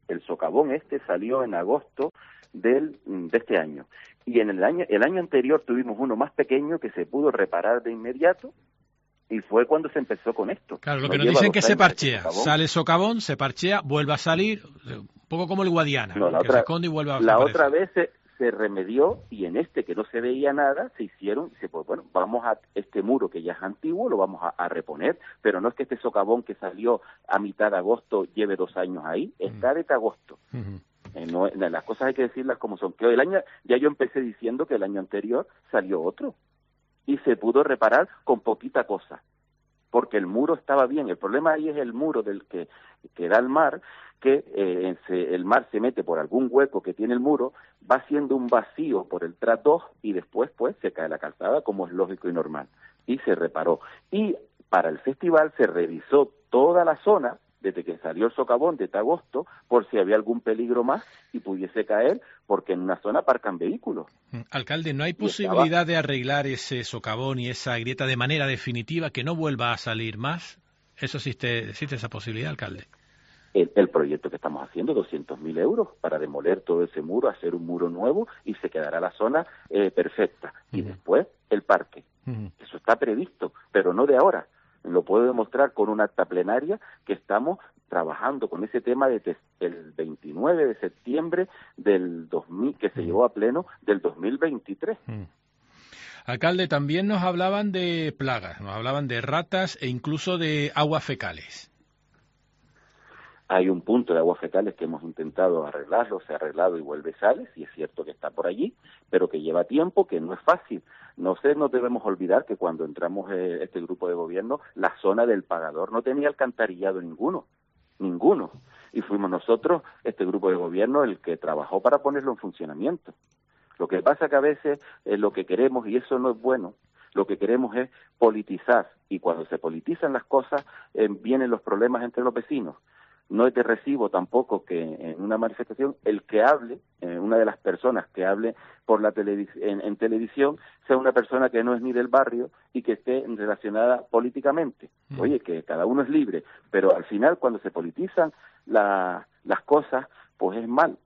El socavón este salió en agosto del, de este año. Y en el año, el año anterior tuvimos uno más pequeño que se pudo reparar de inmediato, y fue cuando se empezó con esto. Claro, lo que nos dicen que se parchea. Sale el socavón, se parchea, vuelve a salir, un poco como el Guadiana, no, la que otra, se esconde y vuelve a La aparecer. otra vez se, se remedió, y en este que no se veía nada, se hicieron, se, pues, bueno, vamos a este muro que ya es antiguo, lo vamos a, a reponer, pero no es que este socavón que salió a mitad de agosto lleve dos años ahí, está Mm. desde agosto. Uh-huh. Eh, no, las cosas hay que decirlas como son. Que el año, ya yo empecé diciendo que el año anterior salió otro, y se pudo reparar con poquita cosa, porque el muro estaba bien. El problema ahí es el muro del que, que da al mar, que eh, se, el mar se mete por algún hueco que tiene el muro, va haciendo un vacío por el tras dos y después pues se cae la calzada, como es lógico y normal, y se reparó. Y para el festival se revisó toda la zona desde que salió el socavón desde agosto, por si había algún peligro más y pudiese caer, porque en una zona aparcan vehículos. Alcalde, ¿no hay posibilidad estaba... de arreglar ese socavón y esa grieta de manera definitiva, que no vuelva a salir más? ¿Eso existe, existe esa posibilidad, alcalde? El, el proyecto que estamos haciendo, doscientos mil euros para demoler todo ese muro, hacer un muro nuevo, y se quedará la zona eh, perfecta. Y uh-huh. después el parque. Uh-huh. Eso está previsto, pero no de ahora. Lo puedo demostrar con una acta plenaria que estamos trabajando con ese tema desde el veintinueve de septiembre del dos mil, que se uh-huh. llevó a pleno del dos mil veintitrés. Uh-huh. Alcalde, también nos hablaban de plagas, nos hablaban de ratas e incluso de aguas fecales. Hay un punto de aguas fecales que hemos intentado arreglarlo, se ha arreglado y vuelve sale, y es cierto que está por allí, pero que lleva tiempo, que no es fácil. No sé, no debemos olvidar que cuando entramos eh, este grupo de gobierno, la zona del Pagador no tenía alcantarillado ninguno, ninguno. Y fuimos nosotros, este grupo de gobierno, el que trabajó para ponerlo en funcionamiento. Lo que pasa que a veces eh, lo que queremos, y eso no es bueno, lo que queremos es politizar, y cuando se politizan las cosas, eh, vienen los problemas entre los vecinos. No es de recibo tampoco que en una manifestación el que hable, eh, una de las personas que hable por la televis en, en televisión, sea una persona que no es ni del barrio y que esté relacionada políticamente. Mm. Oye, que cada uno es libre, pero al final cuando se politizan la, las cosas, pues es mal.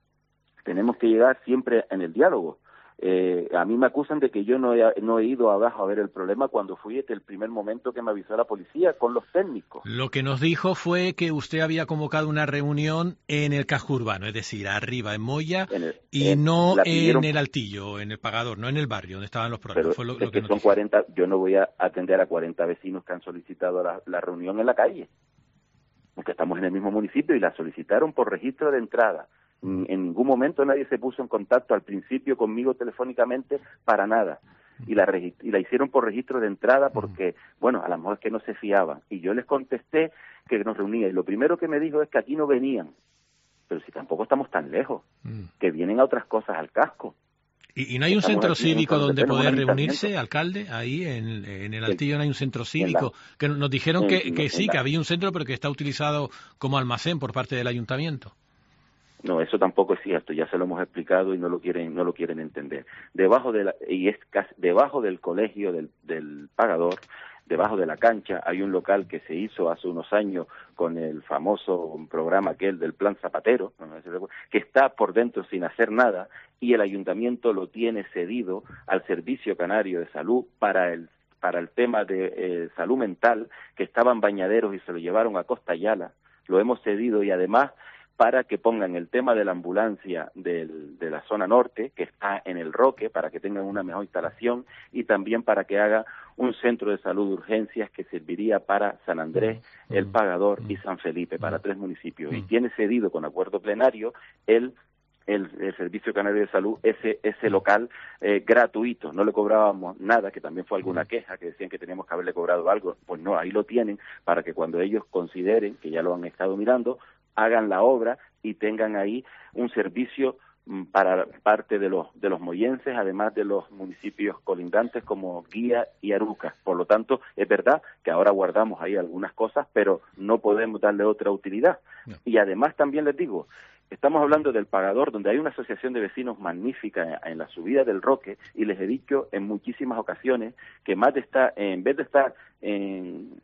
Tenemos que llegar siempre en el diálogo. Eh, a mí me acusan de que yo no he, no he ido abajo a ver el problema cuando fui desde el primer momento que me avisó la policía con los técnicos. Lo que nos dijo fue que usted había convocado una reunión en el casco urbano, es decir, arriba en Moya, en el, y en, no pidieron, en el Altillo, en el Pagador, no en el barrio donde estaban los problemas. Pero fue lo, es lo que, que son cuarenta, yo no voy a atender a cuarenta vecinos que han solicitado la, la reunión en la calle, porque estamos en el mismo municipio y la solicitaron por registro de entrada. En ningún momento nadie se puso en contacto al principio conmigo telefónicamente para nada. Y la, y la hicieron por registro de entrada porque, bueno, a lo mejor es que no se fiaban. Y yo les contesté que nos reunía. Y lo primero que me dijo es que aquí no venían. Pero si tampoco estamos tan lejos, mm. que vienen a otras cosas al casco. ¿Y, y no hay un estamos centro cívico donde poder reunirse, alcalde? Ahí en, en el Altillo no hay un centro cívico. La, que nos dijeron en, que, que sí, la, que había un centro, pero que está utilizado como almacén por parte del ayuntamiento. No, eso tampoco es cierto, ya se lo hemos explicado y no lo quieren, no lo quieren entender. Debajo de la, y es casi, debajo del colegio del, del Pagador, debajo de la cancha, hay un local que se hizo hace unos años con el famoso programa aquel del Plan Zapatero, que está por dentro sin hacer nada, y el ayuntamiento lo tiene cedido al Servicio Canario de Salud para el para el tema de eh, salud mental, que estaban bañaderos y se lo llevaron a Costa Ayala, lo hemos cedido, y además para que pongan el tema de la ambulancia del, de la zona norte, que está en el Roque, para que tengan una mejor instalación, y también para que haga un centro de salud de urgencias que serviría para San Andrés, mm. El Pagador mm. y San Felipe, para mm. tres municipios. Mm. Y tiene cedido con acuerdo plenario el El, el Servicio Canario de Salud, ese ese local eh, gratuito, no le cobrábamos nada, que también fue alguna queja, que decían que teníamos que haberle cobrado algo. Pues no, ahí lo tienen, para que cuando ellos consideren, que ya lo han estado mirando, hagan la obra y tengan ahí un servicio mm, para parte de los de los moyenses, además de los municipios colindantes como Guía y Aruca. Por lo tanto, es verdad que ahora guardamos ahí algunas cosas, pero no podemos darle otra utilidad. No. Y además también les digo, estamos hablando del Pagador, donde hay una asociación de vecinos magnífica en la subida del Roque, y les he dicho en muchísimas ocasiones que más de estar, en vez de estar en,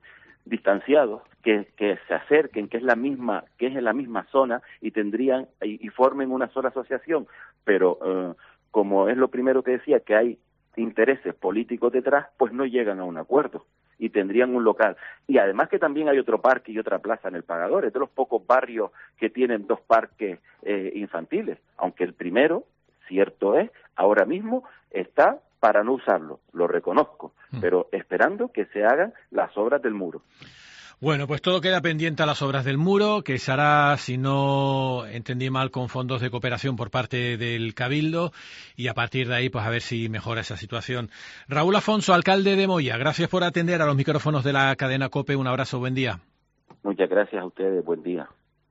distanciados, que, que se acerquen, que es la misma, que es en la misma zona y tendrían y, y formen una sola asociación, pero eh, como es lo primero que decía, que hay intereses políticos detrás, pues no llegan a un acuerdo y tendrían un local. Y además que también hay otro parque y otra plaza en el Pagador, es de los pocos barrios que tienen dos parques eh, infantiles, aunque el primero, cierto es, ahora mismo está para no usarlo, lo reconozco, mm. pero esperando que se hagan las obras del muro. Bueno, pues todo queda pendiente a las obras del muro, que se hará, si no entendí mal, con fondos de cooperación por parte del Cabildo, y a partir de ahí, pues a ver si mejora esa situación. Raúl Afonso, alcalde de Moya, gracias por atender a los micrófonos de la cadena COPE. Un abrazo, buen día. Muchas gracias a ustedes, buen día.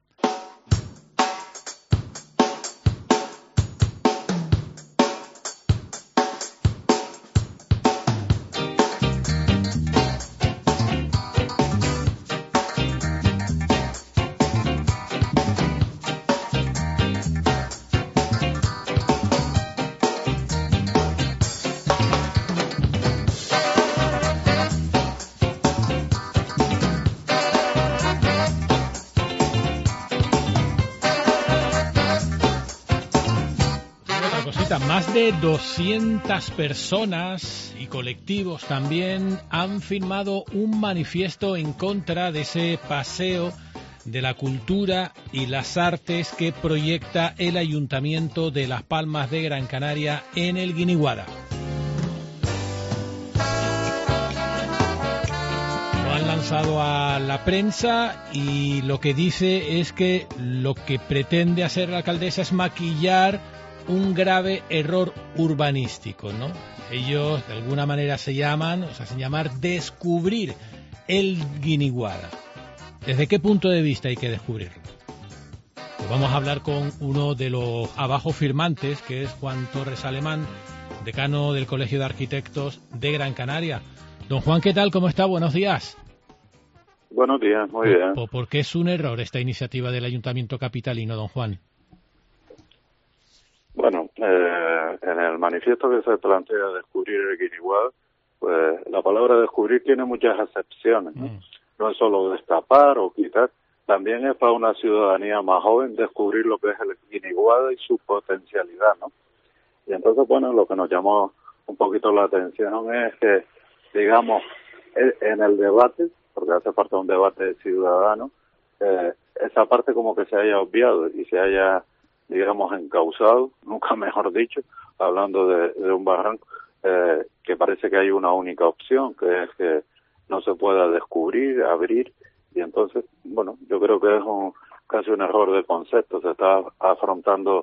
Más de doscientas personas y colectivos también han firmado un manifiesto en contra de ese paseo de la cultura y las artes que proyecta el Ayuntamiento de Las Palmas de Gran Canaria en el Guiniguada. Lo han lanzado a la prensa y lo que dice es que lo que pretende hacer la alcaldesa es maquillar un grave error urbanístico, ¿no? Ellos de alguna manera se llaman, o se hacen llamar descubrir el Guiniguada. ¿Desde qué punto de vista hay que descubrirlo? Pues vamos a hablar con uno de los abajo firmantes, que es Juan Torres Alemán, decano del Colegio de Arquitectos de Gran Canaria. Don Juan, ¿qué tal? ¿Cómo está? Buenos días. Buenos días, muy bien. ¿Por, por qué es un error esta iniciativa del Ayuntamiento capitalino, don Juan? Bueno, eh, en el manifiesto que se plantea descubrir el Guiniguada, pues la palabra descubrir tiene muchas acepciones, ¿no? Mm. No es solo destapar o quitar, también es para una ciudadanía más joven descubrir lo que es el Guiniguada y su potencialidad, ¿no? Y entonces, bueno, lo que nos llamó un poquito la atención es que, digamos, en el debate, porque hace parte de un debate ciudadano, eh, esa parte como que se haya obviado y se haya, digamos, encauzado, nunca mejor dicho, hablando de, de un barranco, eh, que parece que hay una única opción, que es que no se pueda descubrir, abrir, y entonces, bueno, yo creo que es un casi un error de concepto, se está afrontando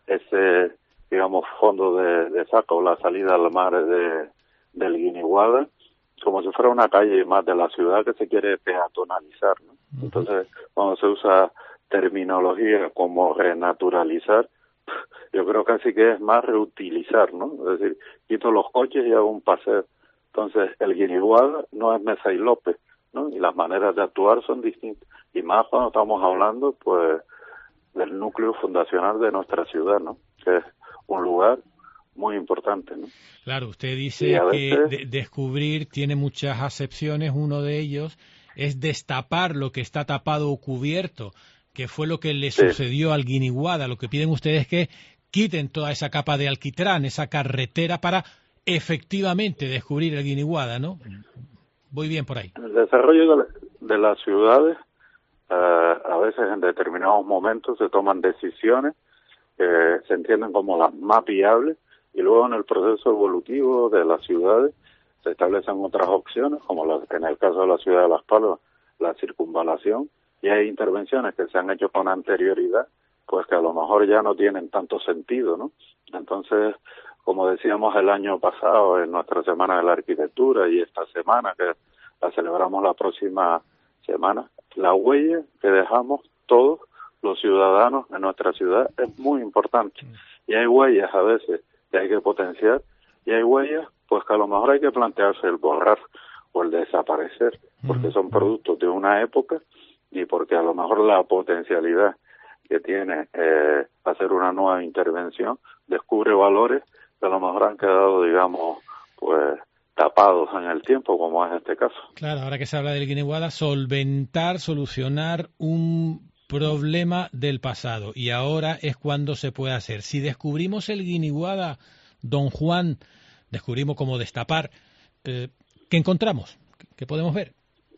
ese, digamos, fondo de, de saco, la salida al mar de, del Guiniguada, como si fuera una calle más de la ciudad que se quiere peatonalizar, ¿no? Entonces, cuando se usa terminología como renaturalizar, yo creo casi que es más reutilizar, ¿no? Es decir, quito los coches y hago un paseo. Entonces, el Guiniguada no es Mesa y López, ¿no? Y las maneras de actuar son distintas. Y más cuando estamos hablando, pues, del núcleo fundacional de nuestra ciudad, ¿no? Que es un lugar muy importante, ¿no? Claro, usted dice que de- descubrir tiene muchas acepciones. Uno de ellos es destapar lo que está tapado o cubierto, que fue lo que le sí. sucedió al Guiniguada. Lo que piden ustedes es que quiten toda esa capa de alquitrán, esa carretera, para efectivamente descubrir el Guiniguada, ¿no? Voy bien por ahí. El desarrollo de, la, de las ciudades, uh, a veces en determinados momentos se toman decisiones que se entienden como las más viables, y luego en el proceso evolutivo de las ciudades se establecen otras opciones, como la, en el caso de la ciudad de Las Palmas, la circunvalación, y hay intervenciones que se han hecho con anterioridad, pues que a lo mejor ya no tienen tanto sentido, ¿no? Entonces, como decíamos el año pasado en nuestra Semana de la Arquitectura y esta semana que la celebramos la próxima semana, la huella que dejamos todos los ciudadanos en nuestra ciudad es muy importante. Y hay huellas a veces que hay que potenciar y hay huellas pues que a lo mejor hay que plantearse el borrar o el desaparecer, porque son productos de una época y porque a lo mejor la potencialidad que tiene eh, hacer una nueva intervención descubre valores que a lo mejor han quedado, digamos, pues tapados en el tiempo, como es este caso. Claro, ahora que se habla del Guiniguada, solventar, solucionar un problema del pasado, y ahora es cuando se puede hacer. Si descubrimos el Guiniguada, don Juan, descubrimos cómo destapar, eh, ¿qué encontramos? ¿Qué podemos ver?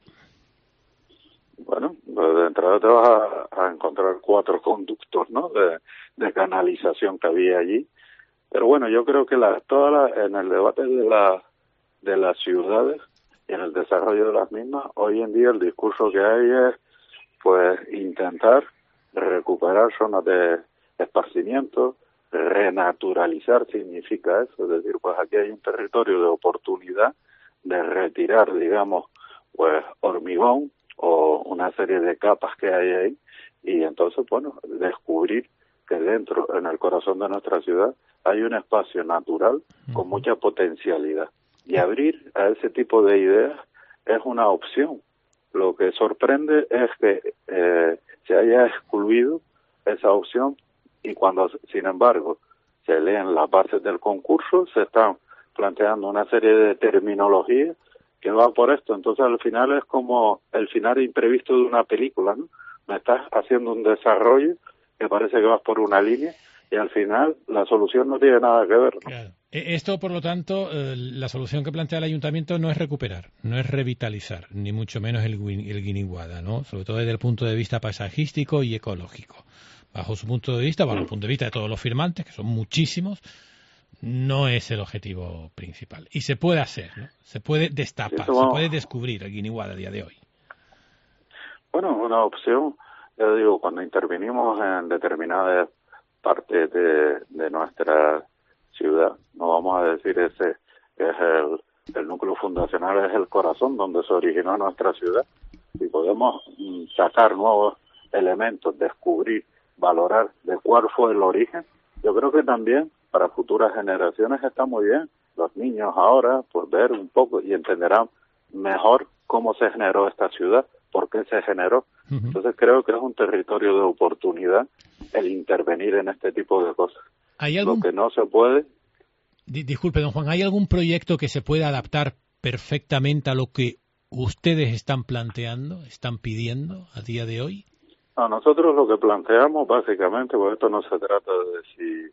Bueno, pues de entrada te vas a, a encontrar cuatro conductos, ¿no?, de, de canalización que había allí. Pero bueno, yo creo que la, toda la, en el debate de, la, de las ciudades y en el desarrollo de las mismas, hoy en día el discurso que hay es pues intentar recuperar zonas de esparcimiento, renaturalizar significa eso, es decir, pues aquí hay un territorio de oportunidad de retirar, digamos, pues hormigón o una serie de capas que hay ahí, y entonces, bueno, descubrir que dentro, en el corazón de nuestra ciudad, hay un espacio natural con mucha potencialidad. Y abrir a ese tipo de ideas es una opción. Lo que sorprende es que eh, se haya excluido esa opción, y cuando, sin embargo, se leen las bases del concurso, se están planteando una serie de terminología que va por esto. Entonces, al final es como el final imprevisto de una película, ¿no? Me estás haciendo un desarrollo que parece que vas por una línea y al final la solución no tiene nada que ver, ¿no? Claro. Esto, por lo tanto, eh, la solución que plantea el ayuntamiento no es recuperar, no es revitalizar, ni mucho menos el, el Guiniguada, ¿no? Sobre todo desde el punto de vista paisajístico y ecológico. Bajo su punto de vista, bajo el punto de vista de todos los firmantes, que son muchísimos, no es el objetivo principal. Y se puede hacer, ¿no? Se puede destapar, sí, se puede descubrir el Guiniguada a día de hoy. Bueno, una opción, ya digo, cuando intervinimos en determinadas partes de, de nuestra ciudad, no vamos a decir ese que es el, el núcleo fundacional, es el corazón donde se originó nuestra ciudad. Si podemos mm, sacar nuevos elementos, descubrir, valorar de cuál fue el origen, yo creo que también para futuras generaciones está muy bien. Los niños ahora pues ver un poco y entenderán mejor cómo se generó esta ciudad, por qué se generó. Uh-huh. Entonces creo que es un territorio de oportunidad el intervenir en este tipo de cosas. ¿Hay algún... Lo que no se puede... Disculpe, don Juan, ¿hay algún proyecto que se pueda adaptar perfectamente a lo que ustedes están planteando, están pidiendo a día de hoy? No, nosotros lo que planteamos básicamente, porque esto no se trata de si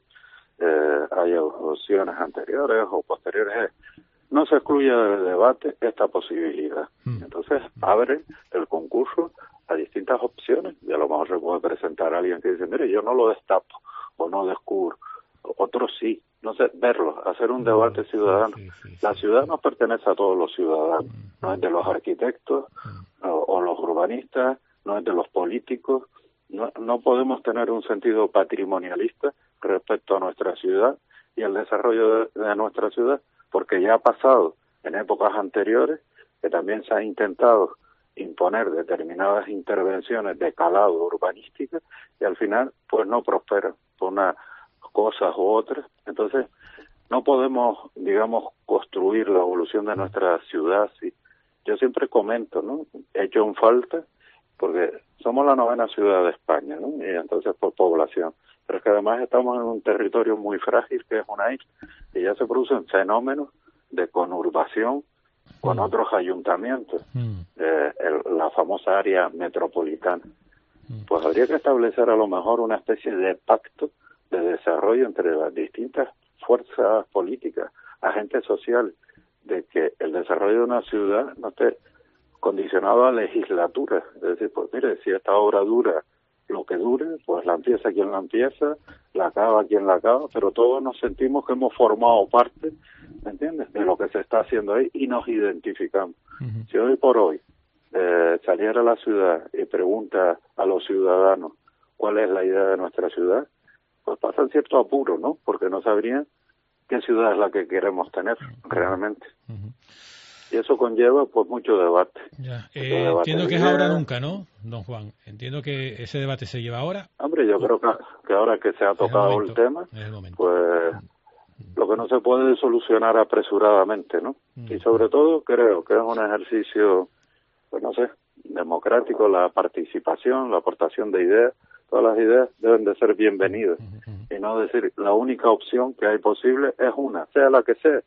eh, hay opciones anteriores o posteriores, es, no se excluye del debate esta posibilidad. Mm. Entonces abre el concurso a distintas opciones y a lo mejor se puede presentar a alguien que dice, mire, yo no lo destapo o no descubro, otros sí, no sé, verlo, hacer un debate ciudadano. Sí, sí, sí, la ciudad no pertenece a todos los ciudadanos, mm. no es de los arquitectos mm. o, o los urbanistas, no es de los políticos. No, no podemos tener un sentido patrimonialista respecto a nuestra ciudad y el desarrollo de, de nuestra ciudad, porque ya ha pasado en épocas anteriores que también se ha intentado imponer determinadas intervenciones de calado urbanística y al final pues no prosperan por unas cosas u otras. Entonces no podemos, digamos, construir la evolución de nuestra ciudad así. Yo siempre comento, ¿no? He hecho en falta porque somos la novena ciudad de España, ¿no? Y entonces por población. Pero es que además estamos en un territorio muy frágil que es una isla y ya se producen fenómenos de conurbación con mm. otros ayuntamientos, mm. eh, el, la famosa área metropolitana. Mm. Pues habría que establecer a lo mejor una especie de pacto de desarrollo entre las distintas fuerzas políticas, agentes sociales, de que el desarrollo de una ciudad no esté condicionado a legislaturas. Es decir, pues mire, si esta obra dura lo que dure, pues la empieza quien la empieza, la acaba quien la acaba, pero todos nos sentimos que hemos formado parte, ¿me entiendes?, de lo que se está haciendo ahí y nos identificamos. Uh-huh. Si hoy por hoy eh, saliera a la ciudad y pregunta a los ciudadanos cuál es la idea de nuestra ciudad, pues pasan cierto apuro, ¿no?, porque no sabrían qué ciudad es la que queremos tener realmente. Uh-huh. Y eso conlleva pues mucho debate. Ya. Eh, mucho debate. Entiendo que es ahora nunca, ¿no, don Juan? Entiendo que ese debate se lleva ahora. Hombre, yo creo que, que ahora que se ha tocado el, el tema, el pues lo que no se puede solucionar apresuradamente, ¿no? Mm. Y sobre todo creo que es un ejercicio, pues no sé, democrático, la participación, la aportación de ideas. Todas las ideas deben de ser bienvenidas. Mm-hmm. Y no decir, la única opción que hay posible es una, sea la que sea.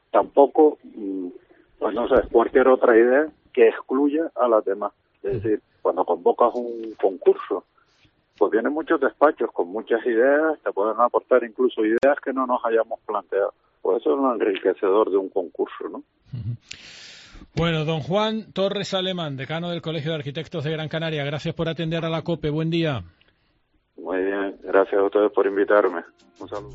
tampoco, pues no sé, cualquier otra idea que excluya a las demás. Es decir, cuando convocas un concurso, pues vienen muchos despachos con muchas ideas, te pueden aportar incluso ideas que no nos hayamos planteado. Pues eso es lo enriquecedor de un concurso, ¿no? Bueno, don Juan Torres Alemán, decano del Colegio de Arquitectos de Gran Canaria, gracias por atender a la COPE. Buen día. Muy bien, gracias a ustedes por invitarme. Un saludo.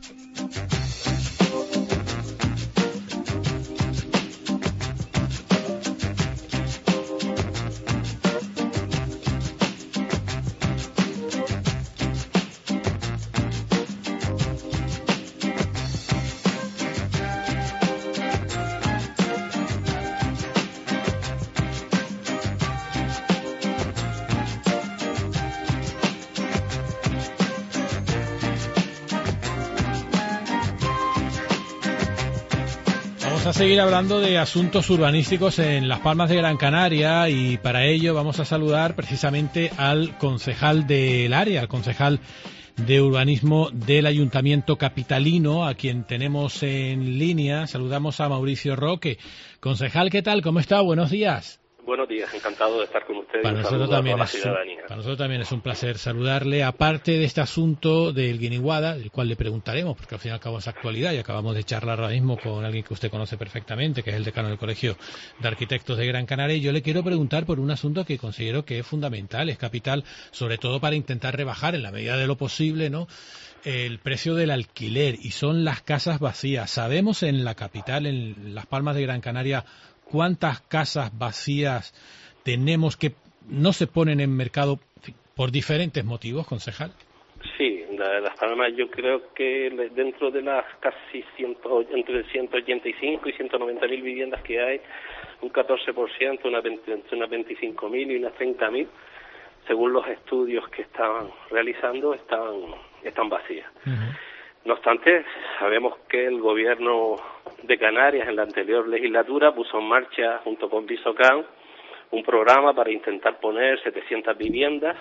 Vamos a seguir hablando de asuntos urbanísticos en Las Palmas de Gran Canaria y para ello vamos a saludar precisamente al concejal del área, al concejal de urbanismo del Ayuntamiento capitalino, a quien tenemos en línea. Saludamos a Mauricio Roque. Concejal, ¿qué tal? ¿Cómo está? Buenos días. Buenos días, encantado de estar con ustedes. Para nosotros, también es, para nosotros también es un placer saludarle. Aparte de este asunto del Guiniguada, del cual le preguntaremos, porque al fin y al cabo es actualidad y acabamos de charlar ahora mismo con alguien que usted conoce perfectamente, que es el decano del Colegio de Arquitectos de Gran Canaria, y yo le quiero preguntar por un asunto que considero que es fundamental, es capital, sobre todo para intentar rebajar en la medida de lo posible, ¿no?, el precio del alquiler, y son las casas vacías. Sabemos en la capital, en Las Palmas de Gran Canaria, ¿cuántas casas vacías tenemos que no se ponen en mercado por diferentes motivos, concejal? Sí, la de Las Palmas yo creo que dentro de las casi ciento, entre ciento ochenta y cinco y ciento noventa mil viviendas que hay, un catorce por ciento, unas una veinticinco mil y unas treinta mil, según los estudios que estaban realizando, están, están vacías. Uh-huh. No obstante, sabemos que el gobierno de Canarias en la anterior legislatura puso en marcha, junto con Visocan, un programa para intentar poner setecientas viviendas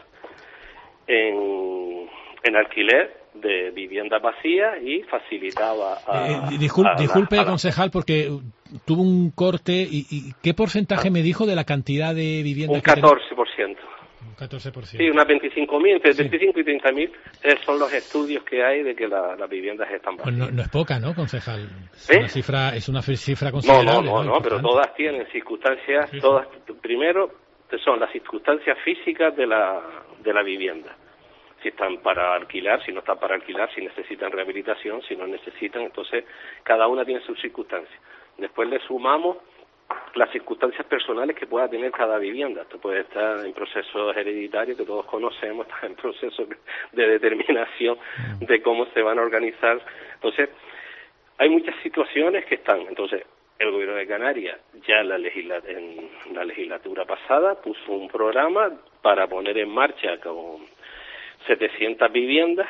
en, en alquiler de viviendas vacías y facilitaba a... Eh, discul a a disculpe, la... concejal, porque tuvo un corte. ¿Y, y qué porcentaje ah. me dijo de la cantidad de viviendas? Un catorce por ciento. Un catorce por ciento. Sí, unas veinticinco mil, entre sí. veinticinco y treinta mil son los estudios que hay de que la, las viviendas están vacías. Pues no, no es poca, ¿no, concejal? Es ¿Eh? una cifra, es una cifra considerable. No, no, no, no, no pero todas tienen circunstancias, sí, todas, primero son las circunstancias físicas de la, de la vivienda. Si están para alquilar, si no están para alquilar, si necesitan rehabilitación, si no necesitan, entonces cada una tiene sus circunstancias. Después le sumamos las circunstancias personales que pueda tener cada vivienda. Esto puede estar en procesos hereditarios que todos conocemos, está en procesos de determinación de cómo se van a organizar. Entonces, hay muchas situaciones que están. Entonces, el Gobierno de Canarias ya en la, legisla en la legislatura pasada puso un programa para poner en marcha con setecientas viviendas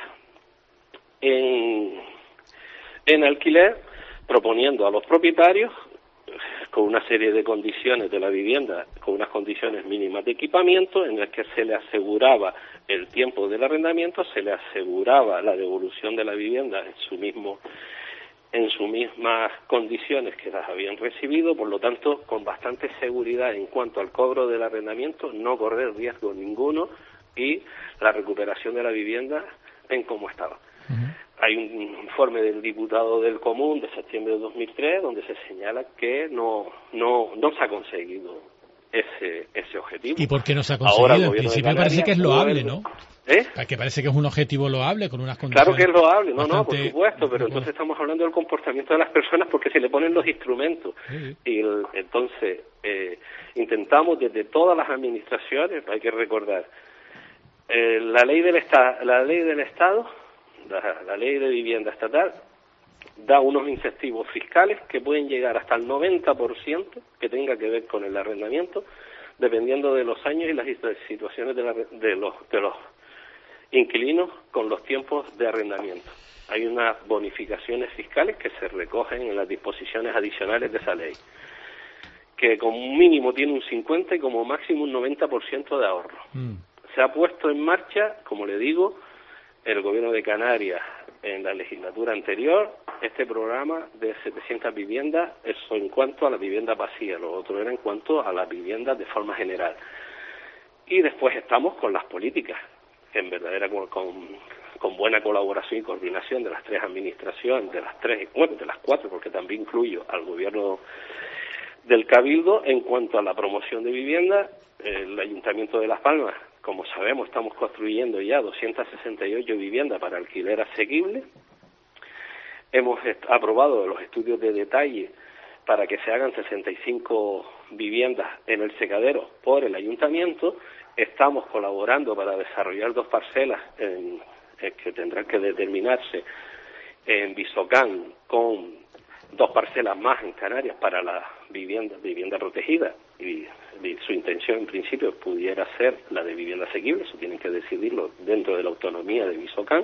en, en alquiler, proponiendo a los propietarios con una serie de condiciones de la vivienda, con unas condiciones mínimas de equipamiento, en las que se le aseguraba el tiempo del arrendamiento, se le aseguraba la devolución de la vivienda en su mismo, en sus mismas condiciones que las habían recibido, por lo tanto, con bastante seguridad en cuanto al cobro del arrendamiento, no correr riesgo ninguno y la recuperación de la vivienda en cómo estaba. Uh-huh. Hay un informe del diputado del Común de septiembre de dos mil tres donde se señala que no no no se ha conseguido ese ese objetivo. ¿Y por qué no se ha conseguido? En principio parece que es loable, ¿no? ¿Eh? Que parece que es un objetivo loable con unas condiciones. Claro que es loable, no, bastante... no, por supuesto, pero entonces estamos hablando del comportamiento de las personas porque se le ponen los instrumentos. Sí. Y el, entonces eh, intentamos desde todas las administraciones, hay que recordar, eh, la ley del Estado, la ley del Estado La, la ley de vivienda estatal da unos incentivos fiscales que pueden llegar hasta el noventa por ciento que tenga que ver con el arrendamiento, dependiendo de los años y las situaciones de, la, de, los, de los inquilinos con los tiempos de arrendamiento. Hay unas bonificaciones fiscales que se recogen en las disposiciones adicionales de esa ley, que como mínimo tiene un cincuenta y como máximo un noventa por ciento de ahorro. Mm. Se ha puesto en marcha, como le digo, el Gobierno de Canarias en la legislatura anterior este programa de setecientas viviendas, eso en cuanto a la vivienda vacía, lo otro era en cuanto a las viviendas de forma general. Y después estamos con las políticas, en verdadera con, con, con buena colaboración y coordinación de las tres administraciones, de las tres, bueno, de las cuatro, porque también incluyo al gobierno del Cabildo en cuanto a la promoción de vivienda. El Ayuntamiento de Las Palmas, como sabemos, estamos construyendo ya doscientas sesenta y ocho viviendas para alquiler asequible. Hemos aprobado los estudios de detalle para que se hagan sesenta y cinco viviendas en el secadero por el Ayuntamiento. Estamos colaborando para desarrollar dos parcelas en, en que tendrán que determinarse en Bisocán, con dos parcelas más en Canarias para la vivienda, vivienda protegida, y, y su intención en principio pudiera ser la de vivienda asequible, eso tienen que decidirlo dentro de la autonomía de Bisocán.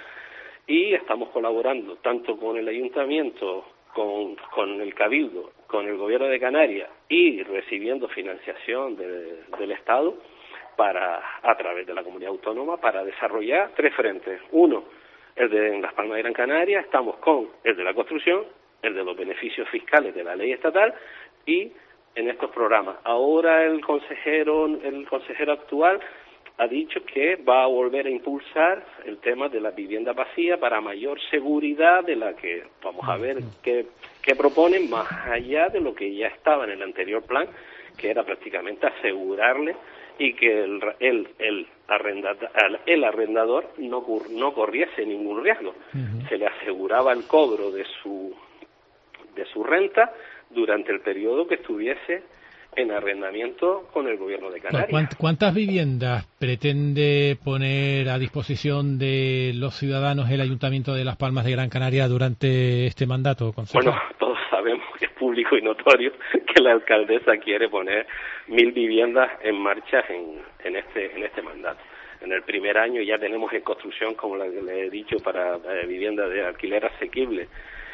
Y estamos colaborando tanto con el Ayuntamiento, con, con el Cabildo, con el Gobierno de Canarias, y recibiendo financiación de, del Estado para, a través de la comunidad autónoma, para desarrollar tres frentes. Uno, el de Las Palmas de Gran Canaria, estamos con el de la construcción, el de los beneficios fiscales de la ley estatal, y en estos programas. Ahora el consejero, el consejero actual ha dicho que va a volver a impulsar el tema de la vivienda vacía para mayor seguridad, de la que vamos a ver qué, qué proponen, más allá de lo que ya estaba en el anterior plan, que era prácticamente asegurarle y que el, el, el, arrendata, el arrendador no, no corriese ningún riesgo. Uh-huh. Se le aseguraba el cobro de su, de su renta durante el periodo que estuviese en arrendamiento con el Gobierno de Canarias. ¿Cuántas viviendas pretende poner a disposición de los ciudadanos el Ayuntamiento de Las Palmas de Gran Canaria durante este mandato, concejal? Bueno, todos sabemos que es público y notorio que la alcaldesa quiere poner mil viviendas en marcha en, en este en este mandato. En el primer año ya tenemos en construcción, como le he dicho, para eh, viviendas de alquiler asequible,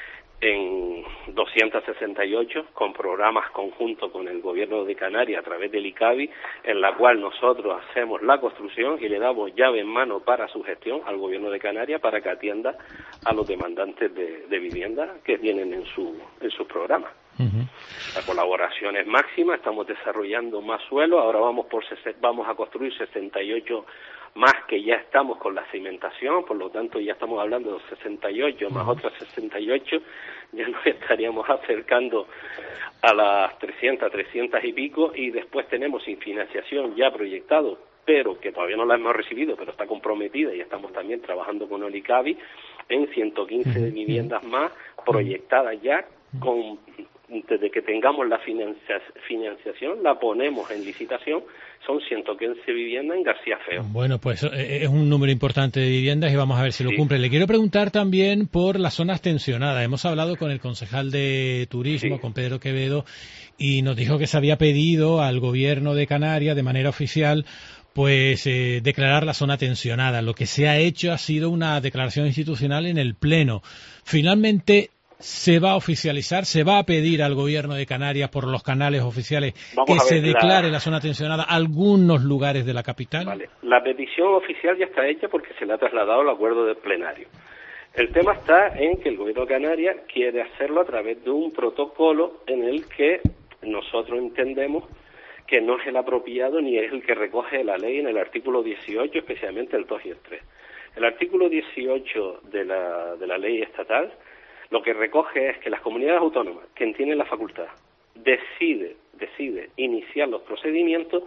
en doscientas sesenta y ocho, con programas conjuntos con el Gobierno de Canarias a través del ICABI, en la cual nosotros hacemos la construcción y le damos llave en mano para su gestión al Gobierno de Canarias para que atienda a los demandantes de, de vivienda que tienen en su en sus programas. Uh-huh. La colaboración es máxima, estamos desarrollando más suelo, ahora vamos por vamos a construir sesenta y ocho más, que ya estamos con la cimentación, por lo tanto ya estamos hablando de sesenta y ocho más otras sesenta y ocho, ya nos estaríamos acercando a las trescientas, trescientas y pico, y después tenemos sin financiación ya proyectado, pero que todavía no la hemos recibido, pero está comprometida, y estamos también trabajando con el ICABI en ciento quince de viviendas más proyectadas ya, con desde que tengamos la financia, financiación, la ponemos en licitación, son ciento quince viviendas en García Feo. Bueno, pues es un número importante de viviendas y vamos a ver si lo sí. cumple. Le quiero preguntar también por las zonas tensionadas. Hemos hablado con el concejal de Turismo, sí. con Pedro Quevedo, y nos dijo que se había pedido al Gobierno de Canarias, de manera oficial, pues eh, declarar la zona tensionada. Lo que se ha hecho ha sido una declaración institucional en el Pleno. Finalmente, ¿se va a oficializar? ¿Se va a pedir al Gobierno de Canarias por los canales oficiales Vamos que se declare la... la zona tensionada algunos lugares de la capital? Vale. La petición oficial ya está hecha porque se le ha trasladado el acuerdo del plenario. El tema está en que el Gobierno de Canarias quiere hacerlo a través de un protocolo en el que nosotros entendemos que no es el apropiado ni es el que recoge la ley en el artículo dieciocho, especialmente el dos y el tres. El artículo dieciocho de la, de la ley estatal lo que recoge es que las comunidades autónomas, que tienen la facultad, decide, decide iniciar los procedimientos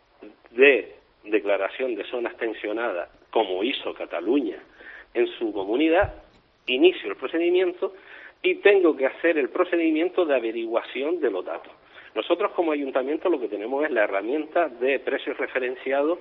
de declaración de zonas tensionadas, como hizo Cataluña en su comunidad, inicio el procedimiento y tengo que hacer el procedimiento de averiguación de los datos. Nosotros como ayuntamiento lo que tenemos es la herramienta de precios referenciados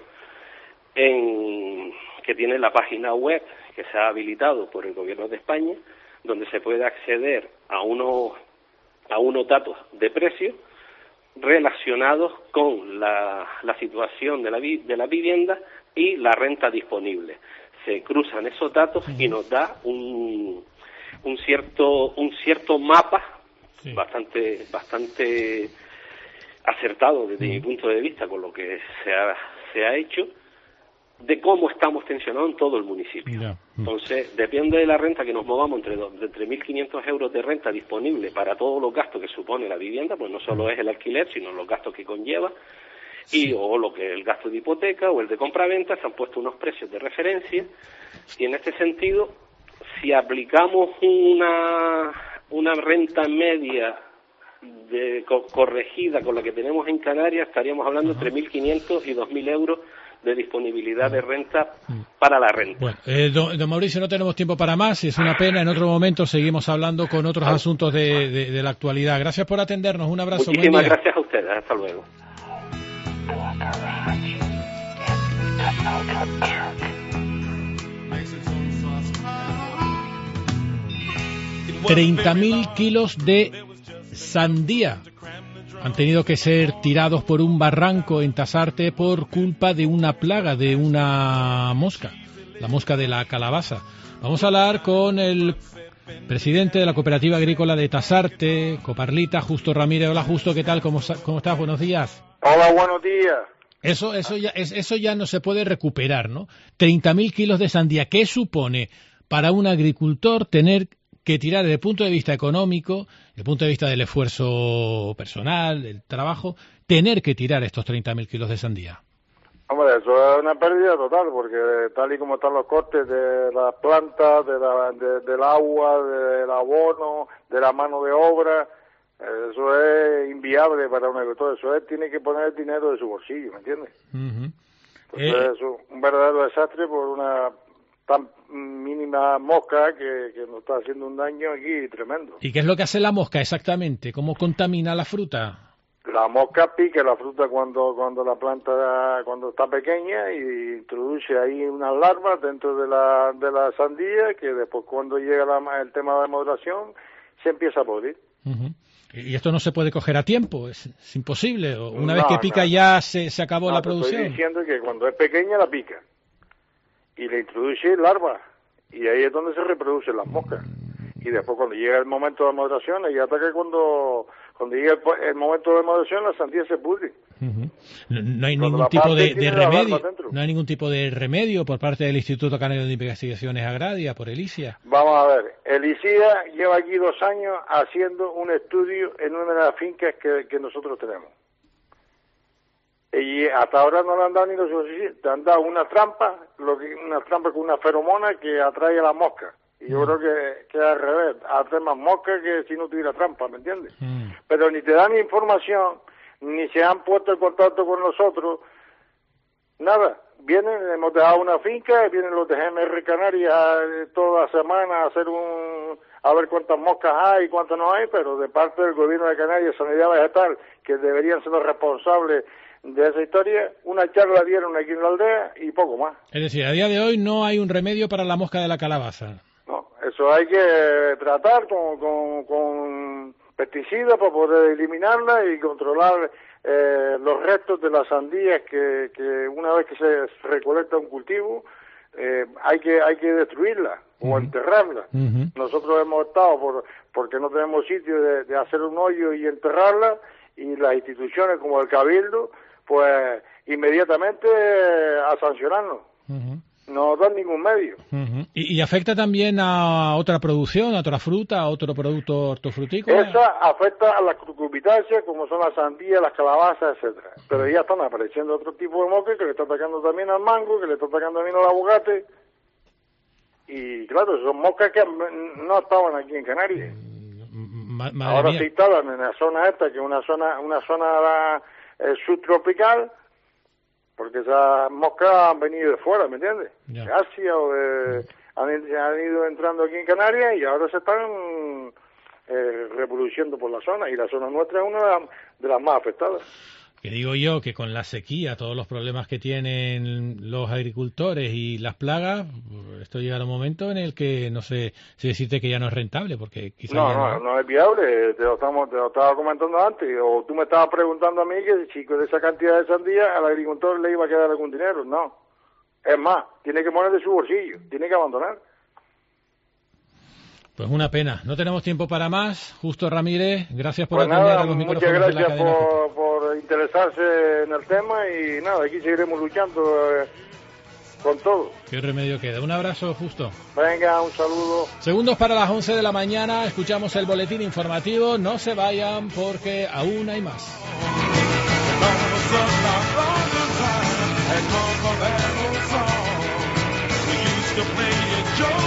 en, que tiene la página web que se ha habilitado por el Gobierno de España, donde se puede acceder a unos a unos datos de precios relacionados con la, la situación de la, vi, de la vivienda y la renta disponible. Se cruzan esos datos y nos da un, un cierto un cierto mapa sí. bastante bastante acertado desde sí. mi punto de vista con lo que se ha, se ha hecho, de cómo estamos tensionados en todo el municipio. Yeah. Entonces, depende de la renta que nos movamos, entre, entre mil quinientos euros de renta disponible para todos los gastos que supone la vivienda, pues no solo es el alquiler, sino los gastos que conlleva, y o lo que el gasto de hipoteca o el de compraventa, se han puesto unos precios de referencia, y en este sentido, si aplicamos una, una renta media de, co, corregida con la que tenemos en Canarias, estaríamos hablando entre mil quinientos y dos mil euros de disponibilidad de renta para la renta. Bueno, eh, don, don Mauricio, no tenemos tiempo para más, es una pena. En otro momento seguimos hablando con otros asuntos de, de, de la actualidad. Gracias por atendernos, un abrazo. Muchísimas gracias a ustedes, hasta luego. treinta mil kilos de sandía han tenido que ser tirados por un barranco en Tasarte por culpa de una plaga, de una mosca, la mosca de la calabaza. Vamos a hablar con el presidente de la Cooperativa Agrícola de Tasarte, Coparlita, Justo Ramírez. Hola, Justo, ¿qué tal? ¿Cómo, cómo estás? Buenos días. Hola, buenos días. Eso, eso, ya, eso ya no se puede recuperar, ¿no? treinta mil kilos de sandía. ¿Qué supone para un agricultor tener que tirar desde el punto de vista económico, desde el punto de vista del esfuerzo personal, del trabajo, tener que tirar estos treinta mil kilos de sandía? Hombre, eso es una pérdida total, porque tal y como están los costes de las plantas, de la, de, del agua, del abono, de la mano de obra, eso es inviable para un agricultor. Eso es, tiene que poner el dinero de su bolsillo, ¿me entiendes? Uh-huh. Entonces eh... es un verdadero desastre por una tan mínima mosca que, que nos está haciendo un daño aquí tremendo. ¿Y qué es lo que hace la mosca exactamente? ¿Cómo contamina la fruta? La mosca pica la fruta cuando cuando la planta cuando está pequeña y introduce ahí unas larvas dentro de la de la sandía que después cuando llega la, el tema de maduración se empieza a podrir. Uh-huh. Y esto no se puede coger a tiempo, es, es imposible. Una no, vez que pica no. ya se, se acabó no, la te producción. Estoy diciendo que cuando es pequeña la pica y le introduce larvas y ahí es donde se reproducen las moscas. Y después cuando llega el momento de maduración, ella ataca cuando cuando llega el, el momento de maduración, la sandía se pudre. Uh-huh. No, no hay ningún tipo de, de remedio, no hay ningún tipo de remedio por parte del Instituto Canario de Investigaciones Agrarias, por el I C I A. Vamos a ver, el I C I A lleva aquí dos años haciendo un estudio en una de las fincas que, que nosotros tenemos. Y hasta ahora no le han dado ni los suficientes, te han dado una trampa, lo que, una trampa con una feromona que atrae a la mosca. Y yo mm. creo que, que al revés, atrae más mosca que si no tuviera trampa, ¿me entiendes? Mm. Pero ni te dan información, ni se han puesto en contacto con nosotros, nada. Vienen, hemos dejado una finca, vienen los de G M R Canarias toda la semana a hacer un, a ver cuántas moscas hay y cuántas no hay, pero de parte del gobierno de Canarias, Sanidad Vegetal, que deberían ser los responsables de esa historia, una charla dieron aquí en la aldea y poco más. Es decir, a día de hoy no hay un remedio para la mosca de la calabaza. No, eso hay que tratar con, con, con pesticidas para poder eliminarla y controlar eh, los restos de las sandías que, que una vez que se recolecta un cultivo eh, hay que hay que destruirla uh-huh. o enterrarla. Uh-huh. Nosotros hemos estado por porque no tenemos sitio de, de hacer un hoyo y enterrarla, y las instituciones como el Cabildo pues inmediatamente eh, a sancionarnos. Uh-huh. No dan ningún medio. Uh-huh. ¿Y, ¿Y afecta también a otra producción, a otra fruta, a otro producto hortofrutícola? Esa afecta a las cucurbitáceas, como son las sandías, las calabazas, etcétera. Pero ya están apareciendo otro tipo de moscas que le está atacando también al mango, que le está atacando también al aguacate. Y claro, son moscas que no estaban aquí en Canarias. Ma- Ahora mía. se instalan en la zona esta, que es una zona, una zona eh, subtropical, porque esas moscas han venido de fuera, ¿me entiendes? Ya. De Asia o de... Han, han ido entrando aquí en Canarias y ahora se están eh, reproduciendo por la zona, y la zona nuestra es una de las, de las más afectadas. Que digo yo que con la sequía, todos los problemas que tienen los agricultores y las plagas, esto llegará un momento en el que no sé si decirte que ya no es rentable, porque quizás no, ya no, no, no es viable, te lo, estamos, te lo estaba comentando antes, o tú me estabas preguntando a mí que si con esa cantidad de sandía al agricultor le iba a quedar algún dinero. No, es más, tiene que poner de su bolsillo, tiene que abandonar. Pues una pena, no tenemos tiempo para más. Justo Ramírez, gracias por pues atender nada, a los micrófonos muchas de la gracias cadena. por, por interesarse en el tema, y nada, aquí seguiremos luchando. con todo. ¿Qué remedio queda? Un abrazo, Justo. Venga, un saludo. Segundos para las once de la mañana, escuchamos el boletín informativo. No se vayan porque aún hay más. To play a joke.